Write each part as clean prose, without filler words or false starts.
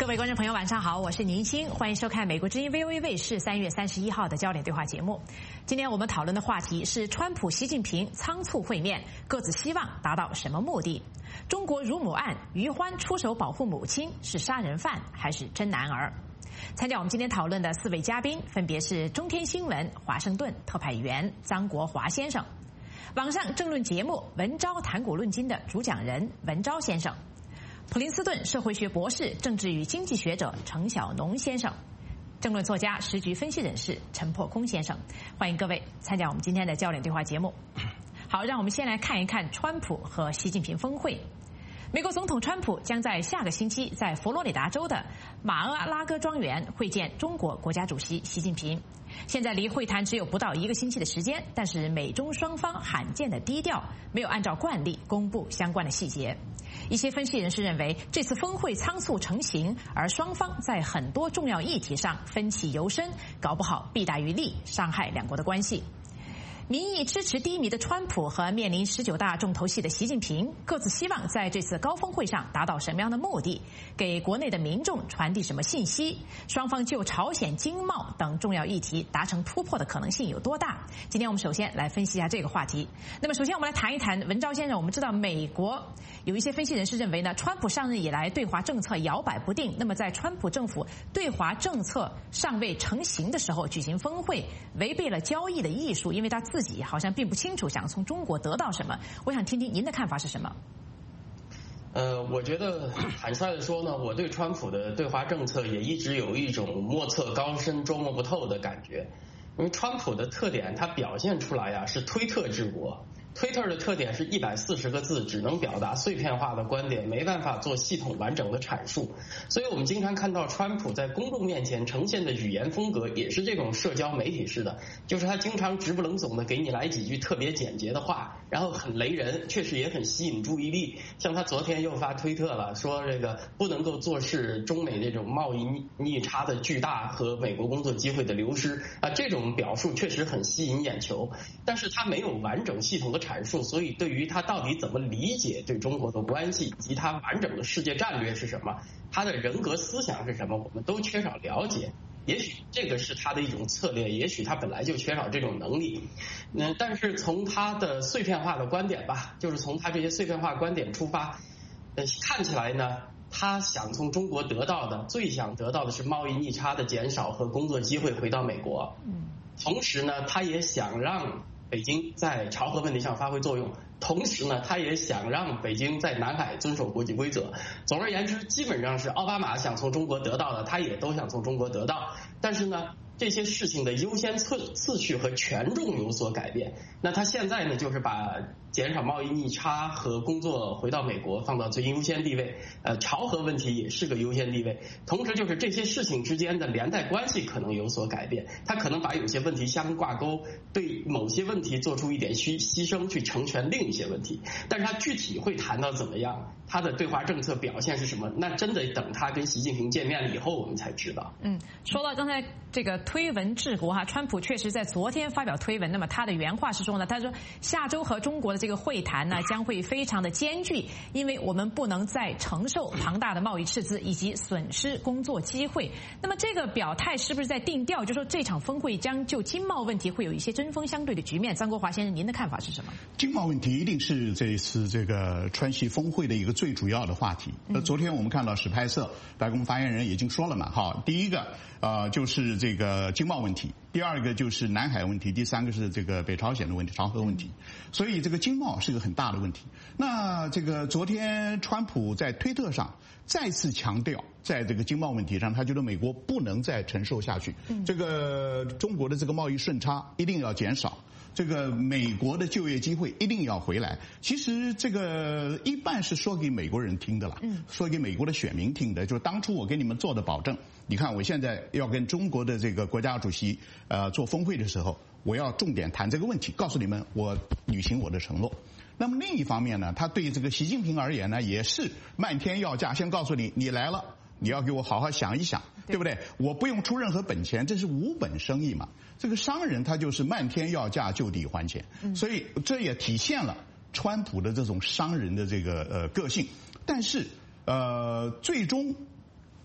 位观众朋友，晚上好，我是宁青，欢迎收看美国之音 VOA 卫视3月31号的焦点对话节目。今天我们讨论的话题是川普、习近平仓促会面，各自希望达到什么目的？中国乳母案，于欢出手保护母亲，是杀人犯还是真男儿？参加我们今天讨论的4位嘉宾分别是中天新闻华盛顿特派员张国华先生，网上政论节目《文昭谈古论今》的主讲人文昭先生，普林斯顿社会学博士、政治与经济学者程晓农先生，政论作家、时局分析人士陈破空先生，欢迎各位参加我们今天的焦点对话节目。好，让我们先来看一看川普和习近平峰会。美国总统川普将在下个星期在佛罗里达州的马阿拉戈庄园会见中国国家主席习近平。现在离会谈只有不到1个星期的时间，但是美中双方罕见的低调，没有按照惯例公布相关的细节。一些分析人士认为，这次峰会仓促成型，而双方在很多重要议题上分歧尤深，搞不好弊大于利，伤害两国的关系。民意支持低迷的川普和面临19大重头戏的习近平，各自希望在这次高峰会上达到什么样的目的，给国内的民众传递什么信息？双方就朝鲜、经贸等重要议题达成突破的可能性有多大？今天我们首先来分析一下这个话题。那么首先我们来谈一谈文昭先生，我们知道美国有一些分析人士认为呢，川普上任以来对华政策摇摆不定，那么在川普政府对华政策尚未成型的时候举行峰会，违背了交易的艺术，因为他自己好像并不清楚想从中国得到什么。我想听听您的看法是什么？ 我觉得坦率的说呢，我对川普的对华政策也一直有一种莫测高深、捉摸不透的感觉。因为川普的特点，它表现出来是推特治国。推特的特点是140个字，只能表达碎片化的观点，没办法做系统完整的阐述。所以我们经常看到川普在公众面前呈现的语言风格也是这种社交媒体式的，就是他经常直不冷总的给你来几句特别简洁的话，然后很雷人，确实也很吸引注意力。像他昨天又发推特了，说这个不能够坐视中美这种贸易逆差的巨大和美国工作机会的流失这种表述确实很吸引眼球，但是他没有完整系统的阐述，所以对于他到底怎么理解对中国的关系，以及他完整的世界战略是什么，他的人格思想是什么，我们都缺少了解。也许这个是他的一种策略，也许他本来就缺少这种能力。但是从他的碎片化的观点吧，就是从他这些碎片化观点出发，看起来呢，他想从中国得到的，最想得到的是贸易逆差的减少和工作机会回到美国。同时呢，他也想让北京在朝核问题上发挥作用，同时呢，他也想让北京在南海遵守国际规则。总而言之，基本上是奥巴马想从中国得到的，他也都想从中国得到。但是呢，这些事情的优先次序和权重有所改变。那他现在呢，就是把减少贸易逆差和工作回到美国放到最优先地位，朝核问题也是个优先地位。同时就是这些事情之间的连带关系可能有所改变，他可能把有些问题相挂钩，对某些问题做出一点牺牲去成全另一些问题。但是他具体会谈到怎么样，他的对华政策表现是什么，那真的等他跟习近平见面了以后我们才知道。 说到刚才这个推文治国川普确实在昨天发表推文，那么他的原话是说呢，他说下周和中国的这个会谈呢将会非常的艰巨，因为我们不能再承受庞大的贸易赤字以及损失工作机会。那么这个表态是不是在定调，就说这场峰会将就经贸问题会有一些针锋相对的局面？张国华先生，您的看法是什么？ 经贸问题一定是这次这个川习峰会的一个最主要的话题。昨天我们看到史派瑟白宫发言人已经说了嘛，第一个就是这个经贸问题，第二个就是南海问题，第三个是这个北朝鲜的问题，朝核问题。所以这个经贸是个很大的问题。那这个昨天川普在推特上再次强调，在这个经贸问题上，他觉得美国不能再承受下去，这个中国的这个贸易顺差一定要减少，这个美国的就业机会一定要回来。其实这个一半是说给美国人听的了，说给美国的选民听的，就是当初我给你们做的保证，你看我现在要跟中国的这个国家主席做峰会的时候，我要重点谈这个问题，告诉你们我履行我的承诺。那么另一方面呢，他对这个习近平而言呢，也是漫天要价，先告诉你，你来了，你要给我好好想一想，对不对？我不用出任何本钱，这是无本生意嘛。这个商人他就是漫天要价，就地还钱，所以这也体现了川普的这种商人的这个个性。但是最终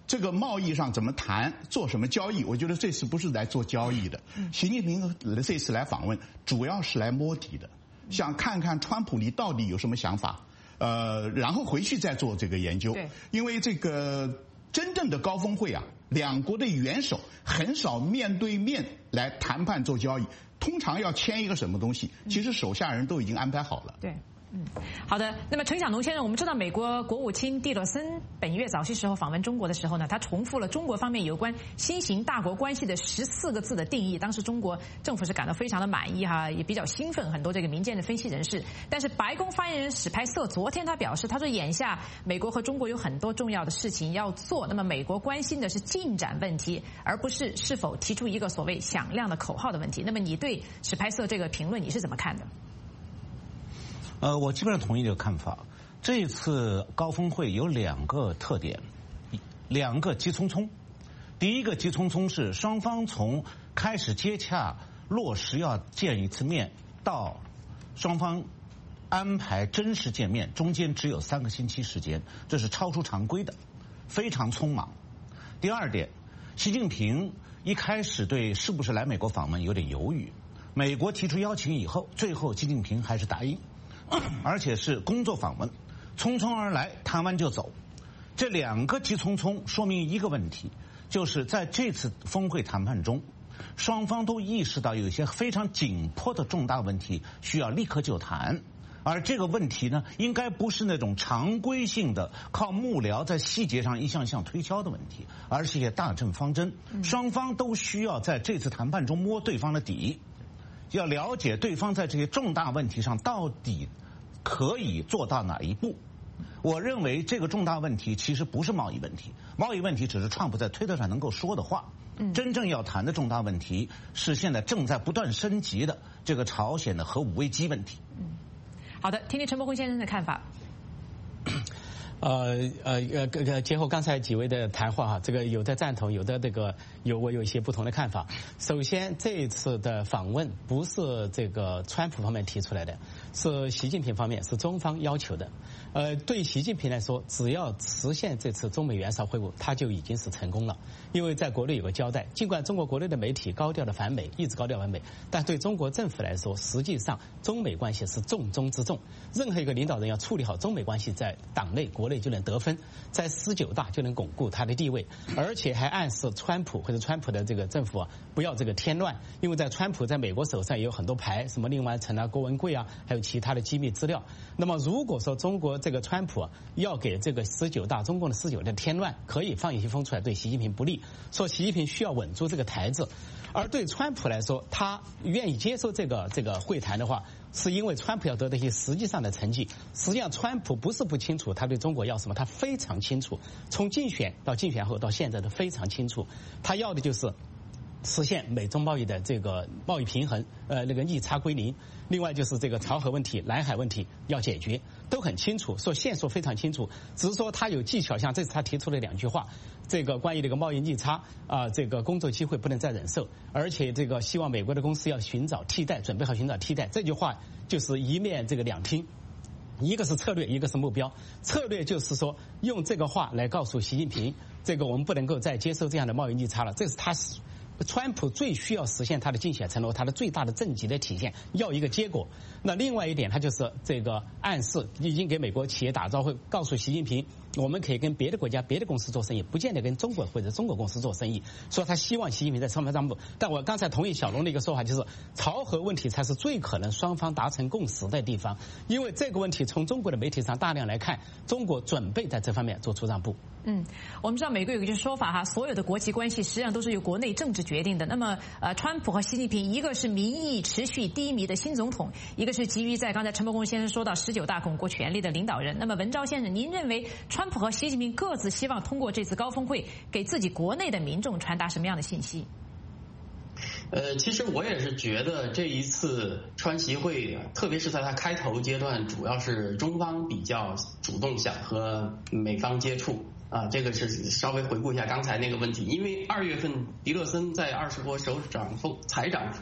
这个贸易上怎么谈，做什么交易？我觉得这次不是来做交易的。习近平这次来访问，主要是来摸底的，想看看川普你到底有什么想法，然后回去再做这个研究。因为这个真正的高峰会啊，两国的元首很少面对面来谈判做交易，通常要签一个什么东西，其实手下人都已经安排好了。 对。好的。那么陈晓农先生，我们知道美国国务卿蒂勒森本月早些时候访问中国的时候呢，他重复了中国方面有关新型大国关系的14个字的定义。当时中国政府是感到非常的满意哈，也比较兴奋，很多这个民间的分析人士。但是白宫发言人史派瑟昨天他表示，他说眼下美国和中国有很多重要的事情要做，那么美国关心的是进展问题，而不是是否提出一个所谓响亮的口号的问题。那么你对史派瑟这个评论你是怎么看的？ 我基本上同意这个看法。这次高峰会有2个特点，2个急匆匆。第一个急匆匆是双方从开始接洽落实要见一次面到双方安排真实见面，中间只有3个星期时间，这是超出常规的，非常匆忙。第二点，习近平一开始对是不是来美国访问有点犹豫，美国提出邀请以后，最后习近平还是答应。而且是工作访问，匆匆而来，谈完就走。这2个急匆匆说明一个问题，就是在这次峰会谈判中，双方都意识到有一些非常紧迫的重大问题需要立刻就谈，而这个问题呢，应该不是那种常规性的靠幕僚在细节上一项项推敲的问题，而是一些大政方针。双方都需要在这次谈判中摸对方的底，要了解对方在这些重大问题上到底可以做到哪一步。我认为这个重大问题其实不是贸易问题，贸易问题只是川普在推特上能够说的话。真正要谈的重大问题是现在正在不断升级的这个朝鲜的核武危机问题。 好的，听听陈伯宏先生的看法。 结合刚才几位的谈话哈，这个有的赞同，有的我有一些不同的看法。首先，这一次的访问不是这个川普方面提出来的，是习近平方面，是中方要求的。对习近平来说，只要实现这次中美元首会晤，他就已经是成功了。因为在国内有个交代，尽管中国国内的媒体高调的反美，一直高调反美，但对中国政府来说，实际上中美关系是重中之重。任何一个领导人要处理好中美关系，在党内国内就能得分，在19大就能巩固他的地位，而且还暗示川普或者川普的这个政府啊，不要这个添乱，因为在川普在美国手上也有很多牌，什么令完成啊、郭文贵啊，还有其他的机密资料。那么如果说中国这个川普啊要给这个19大中共的19大添乱，可以放一些风出来对习近平不利，说习近平需要稳住这个台子。而对川普来说，他愿意接受这个会谈的话，是因为川普要得到一些实际上的成绩。实际上，川普不是不清楚他对中国要什么，他非常清楚，从竞选到竞选后到现在都非常清楚，他要的就是实现美中贸易的这个贸易平衡，那个逆差归零。另外就是这个朝核问题、南海问题要解决，都很清楚，说线索非常清楚。只是说他有技巧，像这次他提出了2句话，这个关于这个贸易逆差这个工作机会不能再忍受，而且这个希望美国的公司要寻找替代，准备好寻找替代。这句话就是一面这个两听。一个是策略，一个是目标。策略就是说，用这个话来告诉习近平，这个我们不能够再接受这样的贸易逆差了。这是他川普最需要实现他的竞选承诺，他的最大的政绩的体现，要一个结果。那另外一点，他就是这个暗示，已经给美国企业打招呼，告诉习近平，我们可以跟别的国家、别的公司做生意，不见得跟中国或者中国公司做生意。说他希望习近平在双方让步。但我刚才同意小龙的一个说法，就是朝核问题才是最可能双方达成共识的地方，因为这个问题从中国的媒体上大量来看，中国准备在这方面做出让步。 我们知道美国有一句说法哈，所有的国际关系实际上都是由国内政治决定的。那么川普和习近平，一个是民意持续低迷的新总统，一个是急于在刚才陈伯公先生说到19大巩固权力的领导人。那么文昭先生，您认为川普和习近平各自希望通过这次高峰会给自己国内的民众传达什么样的信息？ 其实我也是觉得这一次川习会，特别是在它开头阶段，主要是中方比较主动想和美方接触啊，这个是稍微回顾一下刚才那个问题。因为2月份迪勒森在20国首长财长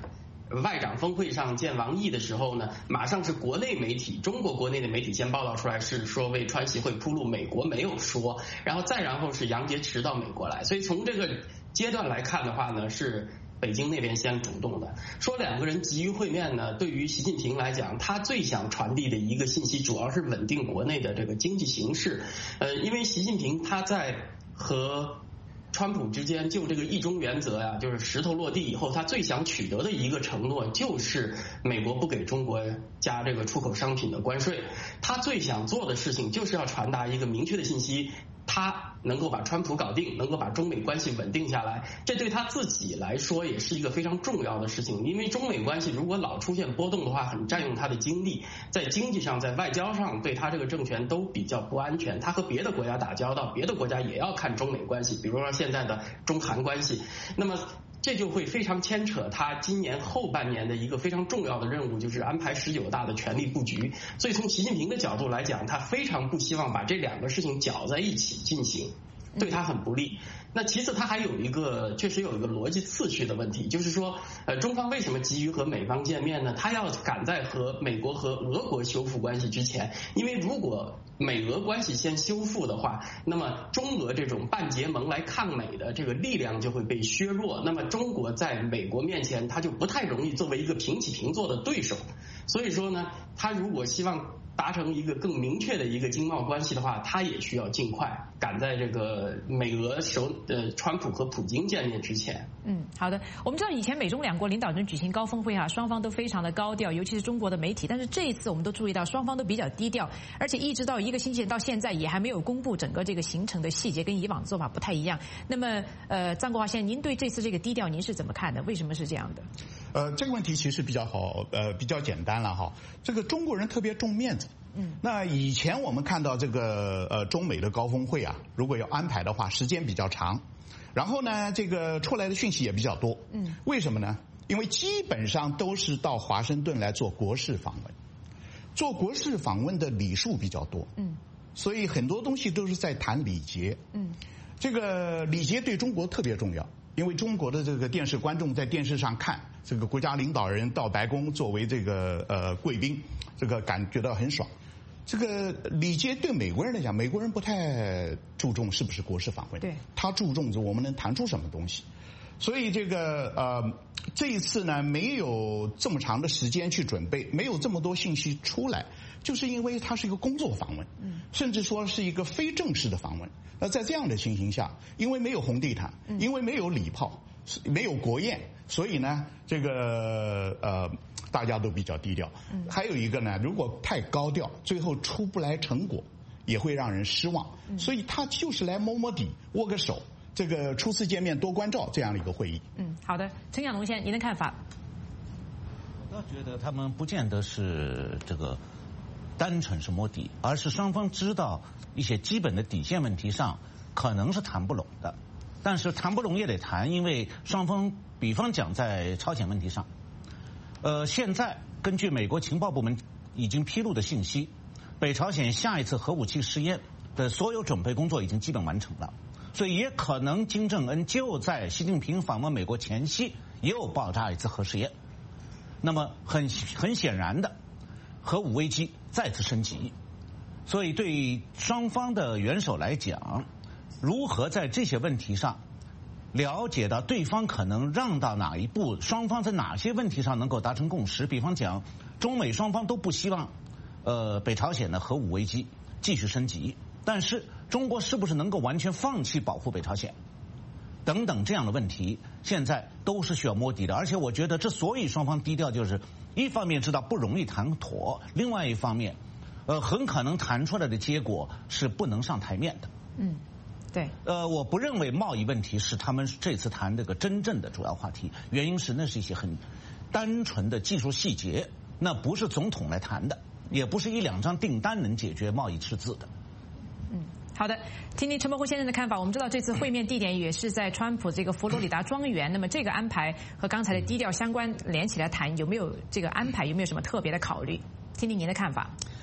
外长峰会上见王毅的时候呢，马上是国内媒体，中国国内的媒体先报道出来，是说为川习会铺路，美国没有说，然后是杨洁篪到美国来，所以从这个阶段来看的话呢，是北京那边先主动的。说两个人急于会面呢，对于习近平来讲，他最想传递的一个信息，主要是稳定国内的这个经济形势。因为习近平他在和川普之间就这个一中原则呀，就是石头落地以后，他最想取得的一个承诺就是美国不给中国加这个出口商品的关税。他最想做的事情就是要传达一个明确的信息，他能够把川普搞定，能够把中美关系稳定下来，这对他自己来说也是一个非常重要的事情。因为中美关系如果老出现波动的话，很占用他的精力，在经济上在外交上对他这个政权都比较不安全。他和别的国家打交道，别的国家也要看中美关系，比如说现在的中韩关系，那么这就会非常牵扯他今年后半年的一个非常重要的任务，就是安排19大的权力布局。所以从习近平的角度来讲，他非常不希望把这两个事情搅在一起进行，对他很不利。那其次他还有一个确实有一个逻辑次序的问题，就是说中方为什么急于和美方见面呢？他要赶在和美国和俄国修复关系之前，因为如果美俄关系先修复的话，那么中俄这种半结盟来抗美的这个力量就会被削弱，那么中国在美国面前他就不太容易作为一个平起平坐的对手。所以说呢，他如果希望达成一个更明确的一个经贸关系的话，他也需要尽快赶在这个美俄川普和普京见面之前。 好的。我们知道以前美中两国领导人举行高峰会双方都非常的高调，尤其是中国的媒体。但是这一次我们都注意到双方都比较低调，而且一直到1个星期到现在也还没有公布整个这个行程的细节，跟以往做法不太一样。那么张国华先生，您对这次这个低调您是怎么看的？为什么是这样的？ 这个问题其实比较好，比较简单了哈。这个中国人特别重面子。那以前我们看到这个中美的高峰会啊，如果要安排的话，时间比较长，然后呢，这个出来的讯息也比较多。为什么呢？因为基本上都是到华盛顿来做国事访问，做国事访问的礼数比较多。所以很多东西都是在谈礼节。这个礼节对中国特别重要，因为中国的这个电视观众在电视上看这个国家领导人到白宫作为这个贵宾，这个感觉到很爽。这个礼节对美国人来讲，美国人不太注重是不是国事访问， 对， 他注重我们能谈出什么东西。所以这个这一次呢，没有这么长的时间去准备，没有这么多信息出来，就是因为它是一个工作访问，甚至说是一个非正式的访问。那在这样的情形下，因为没有红地毯，因为没有礼炮，没有国宴，所以呢，这个大家都比较低调。还有一个呢，如果太高调，最后出不来成果，也会让人失望。所以他就是来摸摸底，握个手。这个初次见面多关照这样的一个会议。 好的，陈小龙先生，您的看法？ 我倒觉得他们不见得是这个单纯是摸底，而是双方知道一些基本的底线问题上可能是谈不拢的，但是谈不拢也得谈，因为双方比方讲在朝鲜问题上，现在根据美国情报部门已经披露的信息，北朝鲜下一次核武器试验的所有准备工作已经基本完成了。所以也可能金正恩就在习近平访问美国前夕又爆炸一次核试验，那么很显然的，核武危机再次升级。所以对双方的元首来讲，如何在这些问题上了解到对方可能让到哪一步，双方在哪些问题上能够达成共识。比方讲，中美双方都不希望北朝鲜的核武危机继续升级，但是中国是不是能够完全放弃保护北朝鲜等等这样的问题，现在都是需要摸底的。而且我觉得之所以双方低调，就是一方面知道不容易谈妥，另外一方面很可能谈出来的结果是不能上台面的。 对。 我不认为贸易问题是他们这次谈这个真正的主要话题，原因是那是一些很单纯的技术细节，那不是总统来谈的，也不是1、2张订单能解决贸易赤字的。 好的，听听陈伯虎先生的看法。我们知道这次会面地点也是在川普这个佛罗里达庄园，那么这个安排和刚才的低调相关连起来谈，有没有这个安排有没有什么特别的考虑？听听您的看法。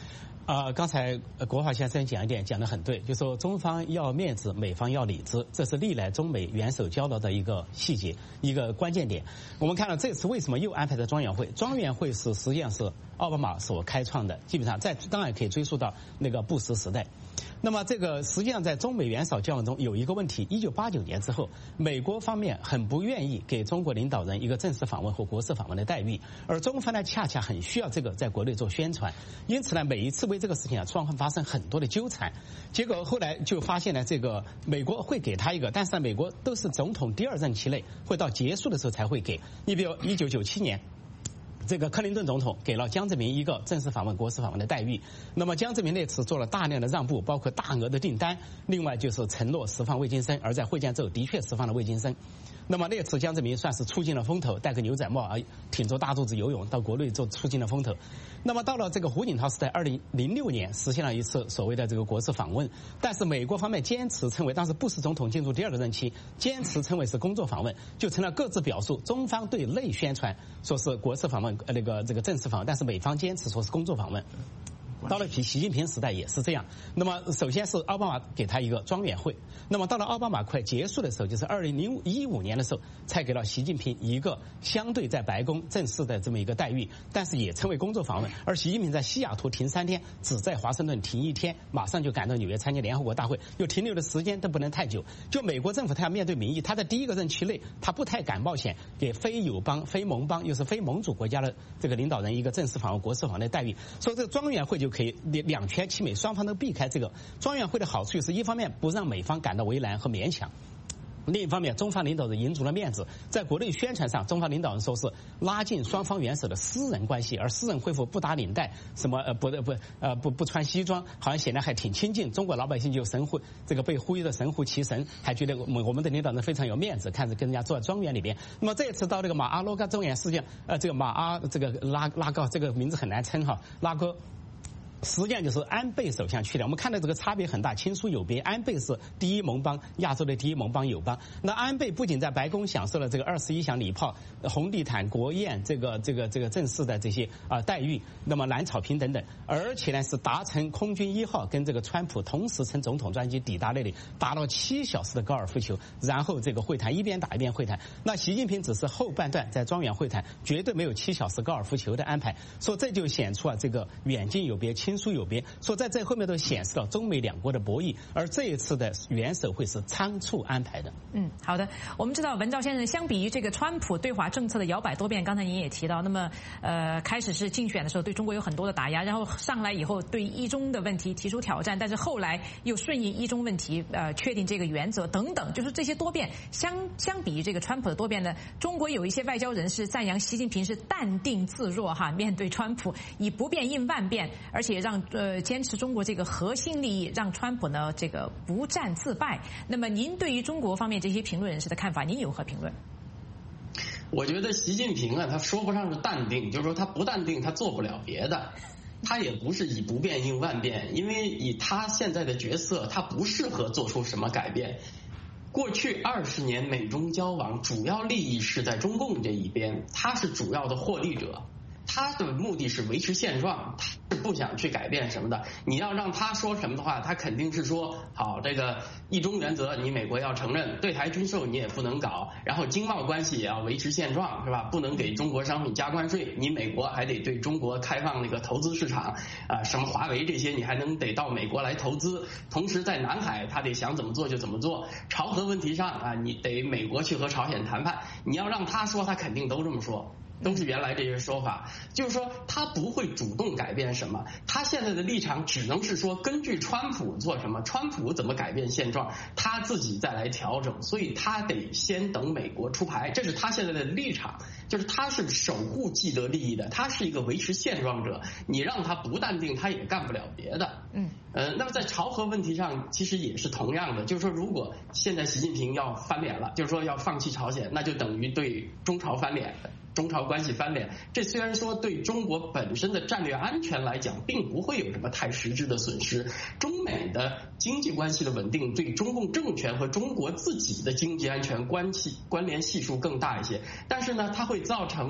刚才国华先生讲一点讲得很对，就说中方要面子，美方要里子，这是历来中美元首交流的一个细节，一个关键点。我们看到这次为什么又安排的庄园会？庄园会实际上是奥巴马所开创的，基本上当然可以追溯到那个布什时代。那么这个实际上在中美元首交往中有一个问题，1989年之后，美国方面很不愿意给中国领导人一个正式访问或国事访问的待遇，而中方呢恰恰很需要这个在国内做宣传，因此呢每一次为这个事情双方发生很多的纠缠，结果后来就发现呢这个美国会给他一个，但是美国都是总统第2任期内会到结束的时候才会给。你比如1997年。这个克林顿总统给了江泽民一个正式访问、国事访问的待遇。那么江泽民那次做了大量的让步，包括大额的订单，另外就是承诺释放魏京生，而在会见之后的确释放了魏京生。那么那次江泽民算是出尽了风头，戴个牛仔帽挺着大肚子游泳到国内做出尽了风头。那么到了这个胡锦涛时代，2006年实现了一次所谓的这个国事访问，但是美国方面坚持称为，当时布什总统进入第2个任期，坚持称为是工作访问，就成了各自表述，中方对内宣传说是国事访问，这个正式访问，但是美方坚持说是工作访问。到了习近平时代也是这样。那么首先是奥巴马给他一个庄园会，那么到了奥巴马快结束的时候，就是2015年的时候，才给了习近平一个相对在白宫正式的这么一个待遇，但是也称为工作访问。而习近平在西雅图停3天，只在华盛顿停1天，马上就赶到纽约参加联合国大会，又停留的时间都不能太久。就美国政府他要面对民意，他在第1个任期内他不太敢冒险给非友邦、非盟邦又是非盟主国家的这个领导人一个正式访问、国事访问的待遇，所以这个庄园会就可以两全其美，双方都避开这个。庄园会的好处是一方面不让美方感到为难和勉强，另一方面中方领导人赢足了面子，在国内宣传上中方领导人说是拉近双方元首的私人关系，而私人恢复不打领带，什么不穿西装，好像显得还挺亲近，中国老百姓就这个被呼吁的神乎其神，还觉得我们的领导人非常有面子，看着跟人家坐在庄园里边。那么这次到这个马阿罗嘎庄园，实际上这个马阿这个拉高这个名字很难称哈，拉哥实际上就是安倍首相去的。我们看到这个差别很大，亲疏有别。安倍是第一盟邦，亚洲的第一盟邦友邦。那安倍不仅在白宫享受了这个21响礼炮、红地毯、国宴这个正式的这些待遇，那么蓝草坪等等，而且呢是搭乘空军1号跟这个川普同时乘总统专机抵达那里，打了7小时的高尔夫球，然后这个会谈一边打一边会谈。那习近平只是后半段在庄园会谈，绝对没有7小时高尔夫球的安排，所以这就显出这个远近有别。亲疏有别，说在这后面都显示了中美两国的博弈，而这一次的元首会是仓促安排的。 好的，我们知道文照先生，相比于这个川普对华政策的摇摆多变，刚才您也提到，那么开始是竞选的时候对中国有很多的打压，然后上来以后对一中的问题提出挑战，但是后来又顺应一中问题确定这个原则等等，就是这些多变相比于这个川普的多变呢，中国有一些外交人士赞扬习近平是淡定自若哈，面对川普以不变应万变，而且让坚持中国这个核心利益，让川普呢这个不战自败。那么您对于中国方面这些评论人士的看法，您有何评论？ 我觉得习近平他说不上是淡定，就是说他不淡定，他做不了别的。他也不是以不变应万变，因为以他现在的角色，他不适合做出什么改变。过去20年美中交往主要利益是在中共这一边，他是主要的获利者。他的目的是维持现状，他是不想去改变什么的。你要让他说什么的话，他肯定是说好，这个一中原则你美国要承认，对台军售你也不能搞，然后经贸关系也要维持现状，是吧？不能给中国商品加关税，你美国还得对中国开放那个投资市场什么华为这些你还得到美国来投资。同时在南海他得想怎么做就怎么做，朝核问题上你得美国去和朝鲜谈判，你要让他说，他肯定都这么说。都是原来这些说法，就是说他不会主动改变什么，他现在的立场只能是说根据川普做什么，川普怎么改变现状，他自己再来调整，所以他得先等美国出牌，这是他现在的立场，就是他是守护既得利益的，他是一个维持现状者，你让他不淡定，他也干不了别的。那么在朝核问题上其实也是同样的，就是说如果现在习近平要翻脸了，就是说要放弃朝鲜，那就等于对中朝翻脸，中朝关系翻脸。这虽然说对中国本身的战略安全来讲并不会有什么太实质的损失，中美的经济关系的稳定对中共政权和中国自己的经济安全关联系数更大一些，但是呢它会造成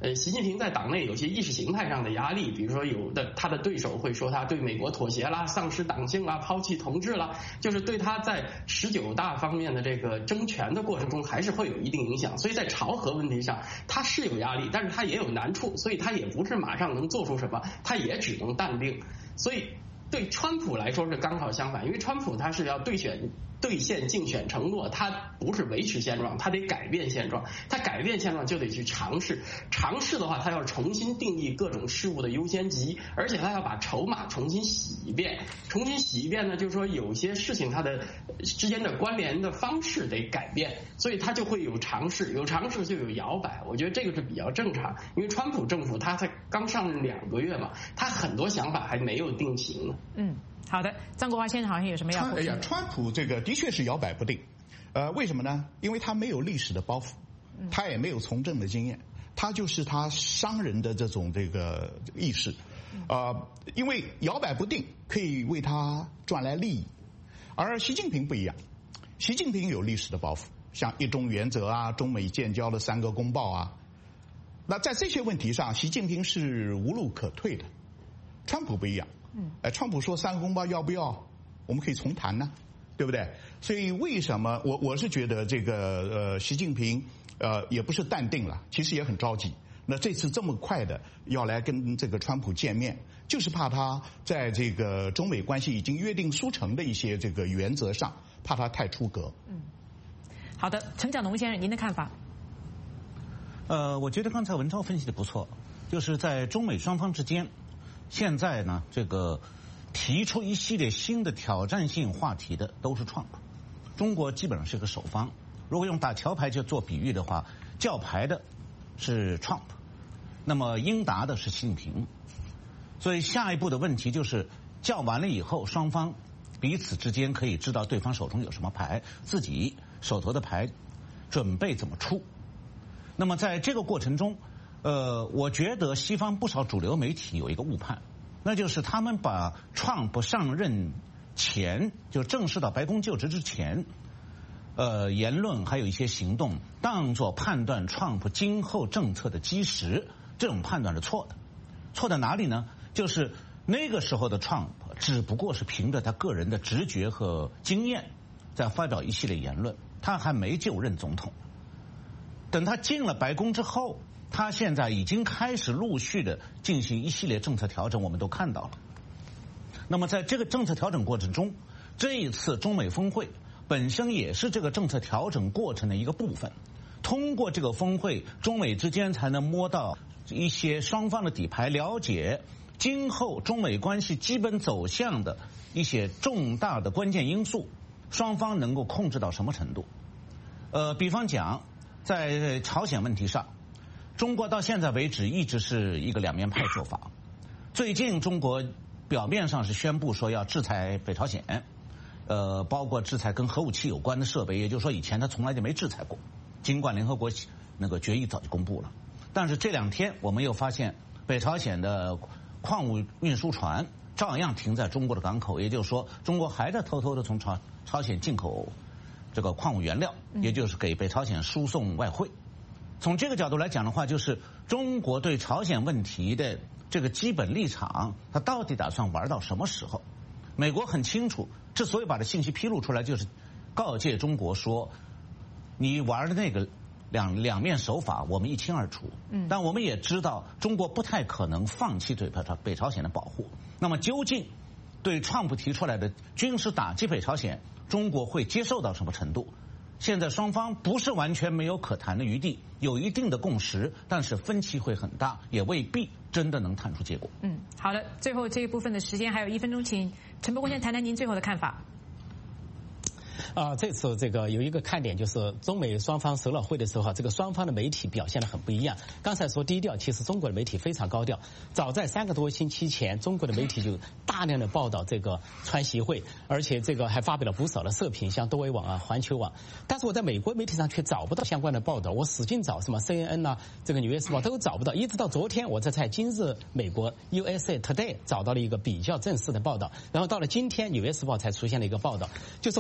习近平在党内有些意识形态上的压力，比如说他的对手会说他对美国妥协啦、丧失党性啦、抛弃同志啦，就是对他在19大方面的这个争权的过程中还是会有一定影响。所以在朝核问题上，他是有压力，但是他也有难处，所以他也不是马上能做出什么，他也只能淡定。所以对川普来说是刚好相反，因为川普他是要兑现竞选承诺，他不是维持现状，他得改变现状。他改变现状就得去尝试，尝试的话，他要重新定义各种事物的优先级，而且他要把筹码重新洗一遍。重新洗一遍呢，就是说有些事情它的之间的关联的方式得改变，所以他就会有尝试，有尝试就有摇摆。我觉得这个是比较正常，因为川普政府他才刚上任2个月嘛，他很多想法还没有定型呢。 好的，张国华先生好像有什么要补充？ 川普这个的确是摇摆不定，为什么呢？因为他没有历史的包袱，他也没有从政的经验，他就是他商人的这个意识，因为摇摆不定可以为他赚来利益，而习近平不一样，习近平有历史的包袱，像一中原则啊、中美建交的3个公报啊，那在这些问题上，习近平是无路可退的，川普不一样。川普说3个公报要不要，我们可以重谈呢，对不对？所以为什么我是觉得这个习近平也不是淡定了，其实也很着急。那这次这么快的要来跟这个川普见面，就是怕他在这个中美关系已经约定俗成的一些这个原则上，怕他太出格。 好的，陈讲农先生，您的看法？ 我觉得刚才文超分析的不错，就是在中美双方之间。现在呢，这个提出一系列新的挑战性话题的都是 Trump， 中国基本上是个首方。如果用打桥牌就做比喻的话，叫牌的是 Trump， 那么应答的是习近平。所以下一步的问题就是叫完了以后，双方彼此之间可以知道对方手中有什么牌，自己手头的牌准备怎么出。那么在这个过程中，我觉得西方不少主流媒体有一个误判，那就是他们把 Trump 上任前，就正式到白宫就职之前，言论还有一些行动，当作判断 Trump 今后政策的基石，这种判断是错的。错在哪里呢？就是那个时候的 Trump 只不过是凭着他个人的直觉和经验，在发表一系列言论，他还没就任总统。等他进了白宫之后，他现在已经开始陆续的进行一系列政策调整，我们都看到了。那么在这个政策调整过程中，这一次中美峰会本身也是这个政策调整过程的一个部分。通过这个峰会，中美之间才能摸到一些双方的底牌，了解今后中美关系基本走向的一些重大的关键因素，双方能够控制到什么程度。比方讲，在朝鲜问题上，中国到现在为止一直是一个两面派做法。最近中国表面上是宣布说要制裁北朝鲜，包括制裁跟核武器有关的设备，也就是说以前他从来就没制裁过，尽管联合国那个决议早就公布了。但是这2天我们又发现北朝鲜的矿物运输船照样停在中国的港口，也就是说中国还在偷偷的从朝鲜进口这个矿物原料，也就是给北朝鲜输送外汇。从这个角度来讲的话，就是中国对朝鲜问题的这个基本立场，它到底打算玩到什么时候？美国很清楚，之所以把这信息披露出来，就是告诫中国说，你玩的那个两面手法我们一清二楚。但我们也知道，中国不太可能放弃对北朝鲜的保护。那么究竟对Trump提出来的军事打击北朝鲜，中国会接受到什么程度？现在双方不是完全没有可谈的余地，有一定的共识，但是分歧会很大，也未必真的能谈出结果。 好的，最后这一部分的时间还有1分钟，请陈伯公先谈谈您最后的看法。 这次这个有一个看点，就是中美双方首脑会的时候，这个双方的媒体表现得很不一样。刚才说低调，其实中国的媒体非常高调。早在3个多星期前，中国的媒体就大量的报道这个川习会，而且这个还发表了不少的社评，像多维网啊、环球网。但是我在美国媒体上却找不到相关的报道，我使劲找，什么 CNN 啊、这个纽约时报都找不到，一直到昨天，我在今日美国 USA Today 找到了一个比较正式的报道，然后到了今天纽约时报才出现了一个报道，就说中国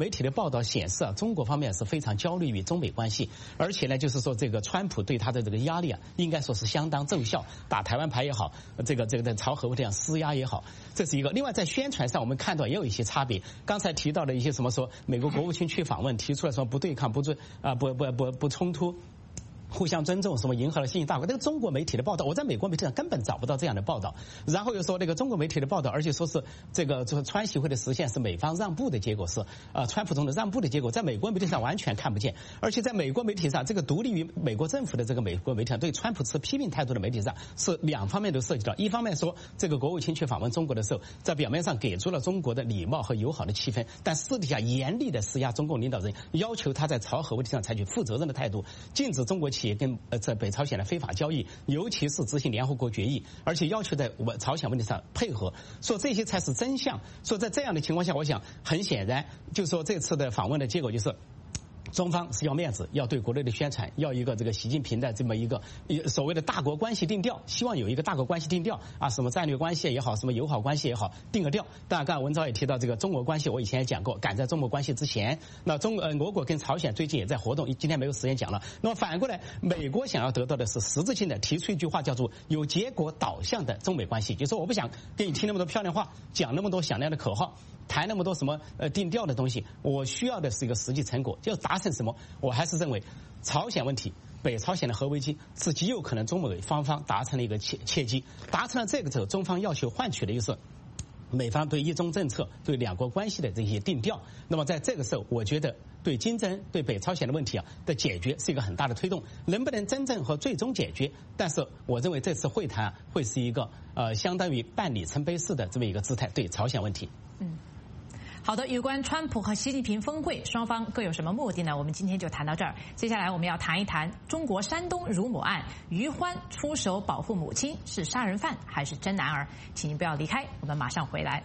媒体的报道显示啊，中国方面是非常焦虑于中美关系，而且呢，就是说这个川普对他的这个压力啊，应该说是相当奏效，打台湾牌也好，这个在朝核这样施压也好，这是一个。另外在宣传上，我们看到也有一些差别。刚才提到的一些什么说美国国务卿去访问，提出来说不对抗、不冲突。互相尊重，什么迎合了新兴大国，那个中国媒体的报道，我在美国媒体上根本找不到这样的报道。然后又说那个中国媒体的报道，而且说是这个川习会的实现是美方让步的结果，是川普总统让步的结果，在美国媒体上完全看不见。而且在美国媒体上，这个独立于美国政府的这个美国媒体上，对川普持批评态度的媒体上，是两方面都涉及到。一方面说这个国务卿去访问中国的时候，在表面上给出了中国的礼貌和友好的气氛，但私底下严厉的施压中共领导人，要求他在朝核问题上采取负责任的态度，禁止中国企业跟在北朝鲜的非法交易，尤其是执行联合国决议，而且要求在朝鲜问题上配合，说这些才是真相。说在这样的情况下，我想很显然，就说这次的访问的结果就是。中方是要面子，要对国内的宣传，要一个这个习近平的这么一个所谓的大国关系定调，希望有一个大国关系定调啊，什么战略关系也好，什么友好关系也好，定个调。当然，刚才文昭也提到这个中国关系，我以前也讲过，赶在中国关系之前。那俄国跟朝鲜最近也在活动，今天没有时间讲了。那么反过来，美国想要得到的是实质性的，提出一句话叫做有结果导向的中美关系，就是说我不想给你听那么多漂亮话，讲那么多响亮的口号。谈那么多什么定调的东西，我需要的是一个实际成果，要达成什么？我还是认为，朝鲜问题、北朝鲜的核危机是极有可能中美双方达成了一个契机，达成了这个之后，中方要求换取的就是美方对一中政策、对两国关系的这些定调。那么在这个时候，我觉得对金正恩、对北朝鲜的问题的解决是一个很大的推动。能不能真正和最终解决？但是我认为这次会谈会是一个相当于半里程碑式的这么一个姿态对朝鲜问题。 好的，有关川普和习近平峰会，双方各有什么目的呢？我们今天就谈到这儿。接下来我们要谈一谈中国山东乳母案，于欢出手保护母亲，是杀人犯还是真男儿？请您不要离开，我们马上回来。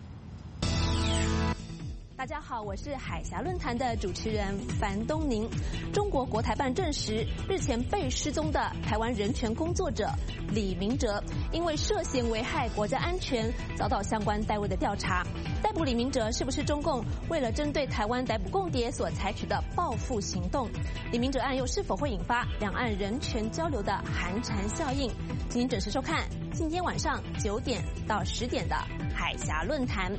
大家好，我是海峡论坛的主持人樊东宁。中国国台办证实，日前被失踪的台湾人权工作者李明哲，因为涉嫌危害国家安全，遭到相关单位的调查。逮捕李明哲是不是中共为了针对台湾逮捕共谍所采取的报复行动？李明哲案又是否会引发两岸人权交流的寒蝉效应？请您准时收看今天晚上9点到10点的海峡论坛。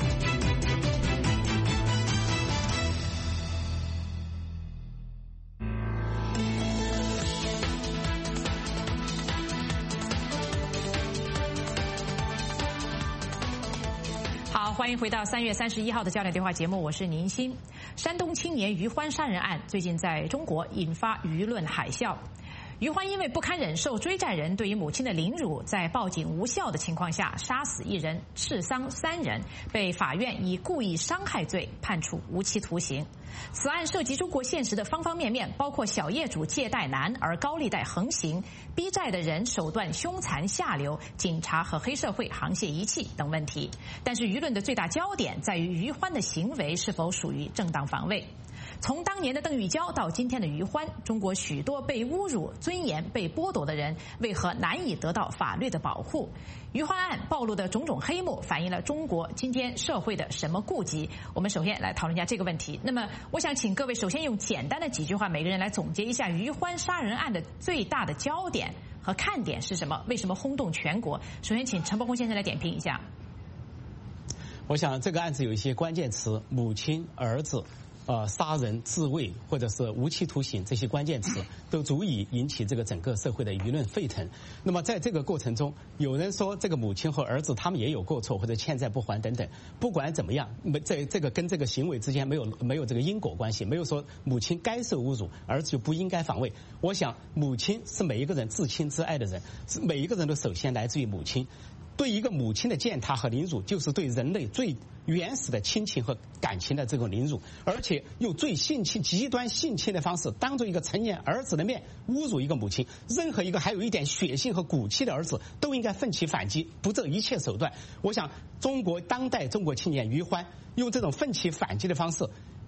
欢迎回到3月31号的焦点对话节目，我是宁鑫。山东青年于欢杀人案最近在中国引发舆论海啸。于欢因为不堪忍受追债人对于母亲的凌辱，在报警无效的情况下杀死1人，刺伤3人，被法院以故意伤害罪判处无期徒刑。此案涉及中国现实的方方面面，包括小业主借贷难而高利贷横行，逼债的人手段凶残下流，警察和黑社会沆瀣一气等问题。但是舆论的最大焦点在于于欢的行为是否属于正当防卫。从当年的邓玉娇到今天的于欢，中国许多被侮辱、尊严被剥夺的人，为何难以得到法律的保护？于欢案暴露的种种黑幕，反映了中国今天社会的什么痼疾？我们首先来讨论一下这个问题。那么，我想请各位首先用简单的几句话，每个人来总结一下于欢杀人案的最大的焦点和看点是什么？为什么轰动全国？首先，请陈伯宏先生来点评一下。 我想这个案子有一些关键词：母亲、儿子。杀人、自卫或者是无期徒刑这些关键词都足以引起这个整个社会的舆论沸腾。那么在这个过程中，有人说这个母亲和儿子他们也有过错或者欠债不还等等。不管怎么样，在这个跟这个行为之间没有这个因果关系，没有说母亲该受侮辱，儿子就不应该防卫。我想，母亲是每一个人至亲至爱的人，是每一个人都首先来自于母亲。对一个母亲的践踏和凌辱，就是对人类最原始的亲情和感情的这种凌辱，而且用最极端性侵的方式，当着一个成年儿子的面侮辱一个母亲。任何一个还有一点血性和骨气的儿子，都应该奋起反击，不择一切手段。我想，当代中国青年于欢用这种奋起反击的方式，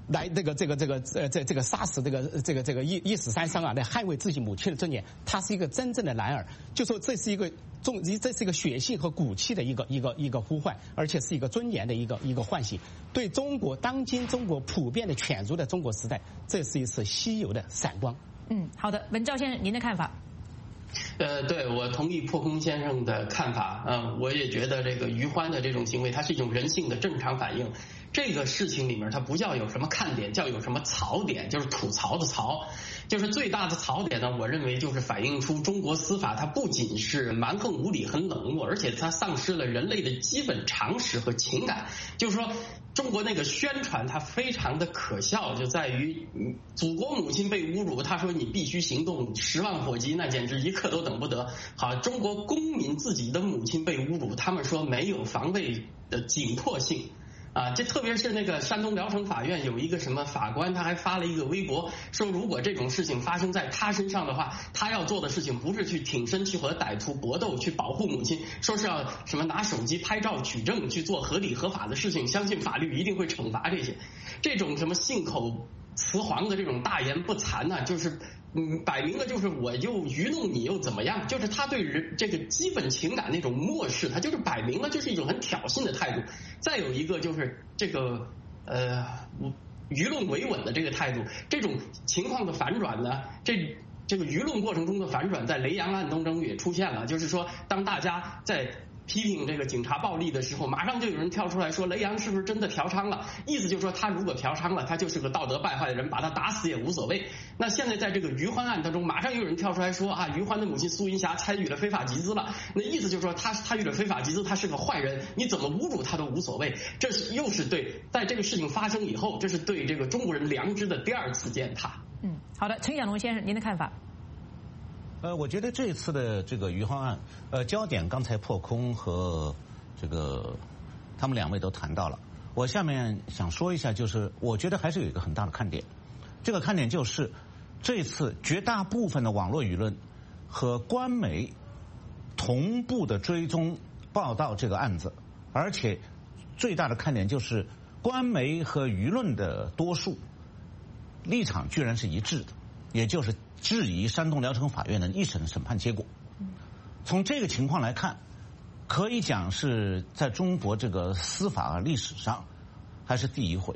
来这个杀死这个一死三伤啊，来捍卫自己母亲的尊严。他是一个真正的男儿，就说这是一个血性和骨气的一个呼唤，而且是一个尊严的一个唤醒。对当今中国普遍的犬儒的中国时代，这是一次稀有的闪光。 好的，文照先生，您的看法？ 对，我同意破空先生的看法。我也觉得这个于欢的这种行为，它是一种人性的正常反应。这个事情里面，它不叫有什么看点，叫有什么槽点，就是吐槽的槽。就是最大的槽点呢，我认为就是反映出中国司法它不仅是蛮横无理、很冷漠，而且它丧失了人类的基本常识和情感。就是说，中国那个宣传它非常的可笑，就在于祖国母亲被侮辱，他说你必须行动，10万火急，那简直一刻都等不得。好，中国公民自己的母亲被侮辱，他们说没有防卫的紧迫性。这特别是那个山东聊城法院有一个什么法官，他还发了一个微博，说如果这种事情发生在他身上的话，他要做的事情不是去挺身去和歹徒搏斗，去保护母亲，说是要什么拿手机拍照取证，去做合理合法的事情，相信法律一定会惩罚这些。这种什么信口雌黄的这种大言不惭呢，就是摆明了就是我又愚弄你又怎么样，就是他对人这个基本情感那种漠视，他就是摆明了就是一种很挑衅的态度。再有一个就是这个舆论维稳的这个态度，这种情况的反转呢，这个舆论过程中的反转在雷洋案当中也出现了，就是说当大家在批评这个警察暴力的时候，马上就有人跳出来说雷洋是不是真的嫖娼了，意思就是说他如果嫖娼了，他就是个道德败坏的人，把他打死也无所谓。那现在在这个于欢案当中，马上有人跳出来说于欢的母亲苏云霞参与了非法集资了，那意思就是说他参与了非法集资，他是个坏人，你怎么侮辱他都无所谓。这是又是对在这个事情发生以后，这是对这个中国人良知的第二次践踏。 好的，陈小龙先生，您的看法？ 我觉得这一次的这个于欢案，焦点刚才破空和这个他们2位都谈到了。我下面想说一下，就是我觉得还是有一个很大的看点，这个看点就是这次绝大部分的网络舆论和官媒同步的追踪报道这个案子，而且最大的看点就是官媒和舆论的多数立场居然是一致的，也就是质疑山东聊城法院的一审审判结果。从这个情况来看，可以讲是在中国这个司法历史上还是第一回。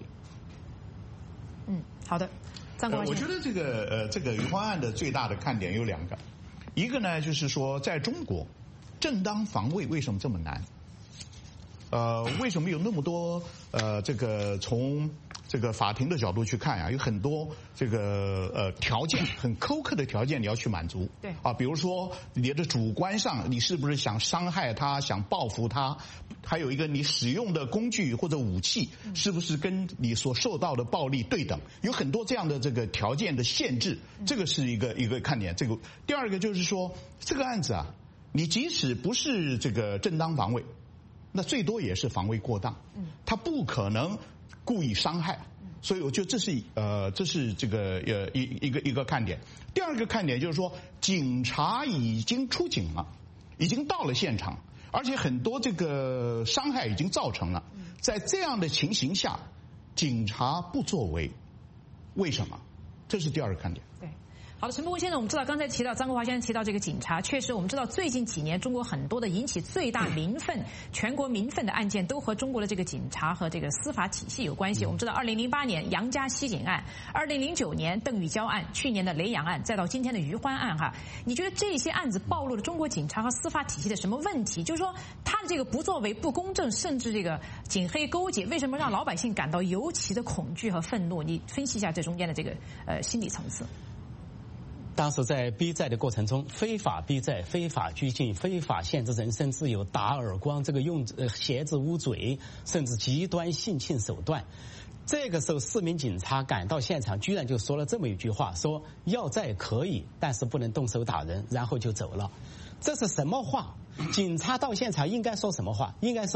好的，张国华先生。 我觉得这个于欢案的最大的看点有2个，一个呢就是说，在中国正当防卫为什么这么难？为什么有那么多这个从这个法庭的角度去看有很多这个条件很苛刻的条件你要去满足。 对比如说你的主观上你是不是想伤害他，想报复他，还有一个你使用的工具或者武器是不是跟你所受到的暴力对等，有很多这样的这个条件的限制，这个是一个看点。这个第二个就是说，这个案子你即使不是这个正当防卫，那最多也是防卫过当，他不可能故意伤害，所以我觉得这是这个一个看点。第二个看点就是说，警察已经出警了，已经到了现场，而且很多这个伤害已经造成了，在这样的情形下，警察不作为，为什么？这是第二个看点。 对。好的，陈伯文先生，我们知道刚才提到张国华先生提到这个警察，确实我们知道最近几年中国很多的引起最大民愤、全国民愤的案件都和中国的这个警察和这个司法体系有关系。我们知道2008年杨家袭警案，2009年邓玉娇案，去年的雷洋案，再到今天的于欢案你觉得这些案子暴露了中国警察和司法体系的什么问题？就是说他的这个不作为、不公正，甚至这个警黑勾结，为什么让老百姓感到尤其的恐惧和愤怒？你分析一下这中间的这个心理层次。 当时在逼债的过程中，非法逼债、非法拘禁、非法限制人身自由、打耳光，这个用鞋子捂嘴，甚至极端性侵手段。这个时候4名警察赶到现场，居然就说了这么一句话，说要债可以，但是不能动手打人，然后就走了。这是什么话？警察到现场应该说什么话？应该说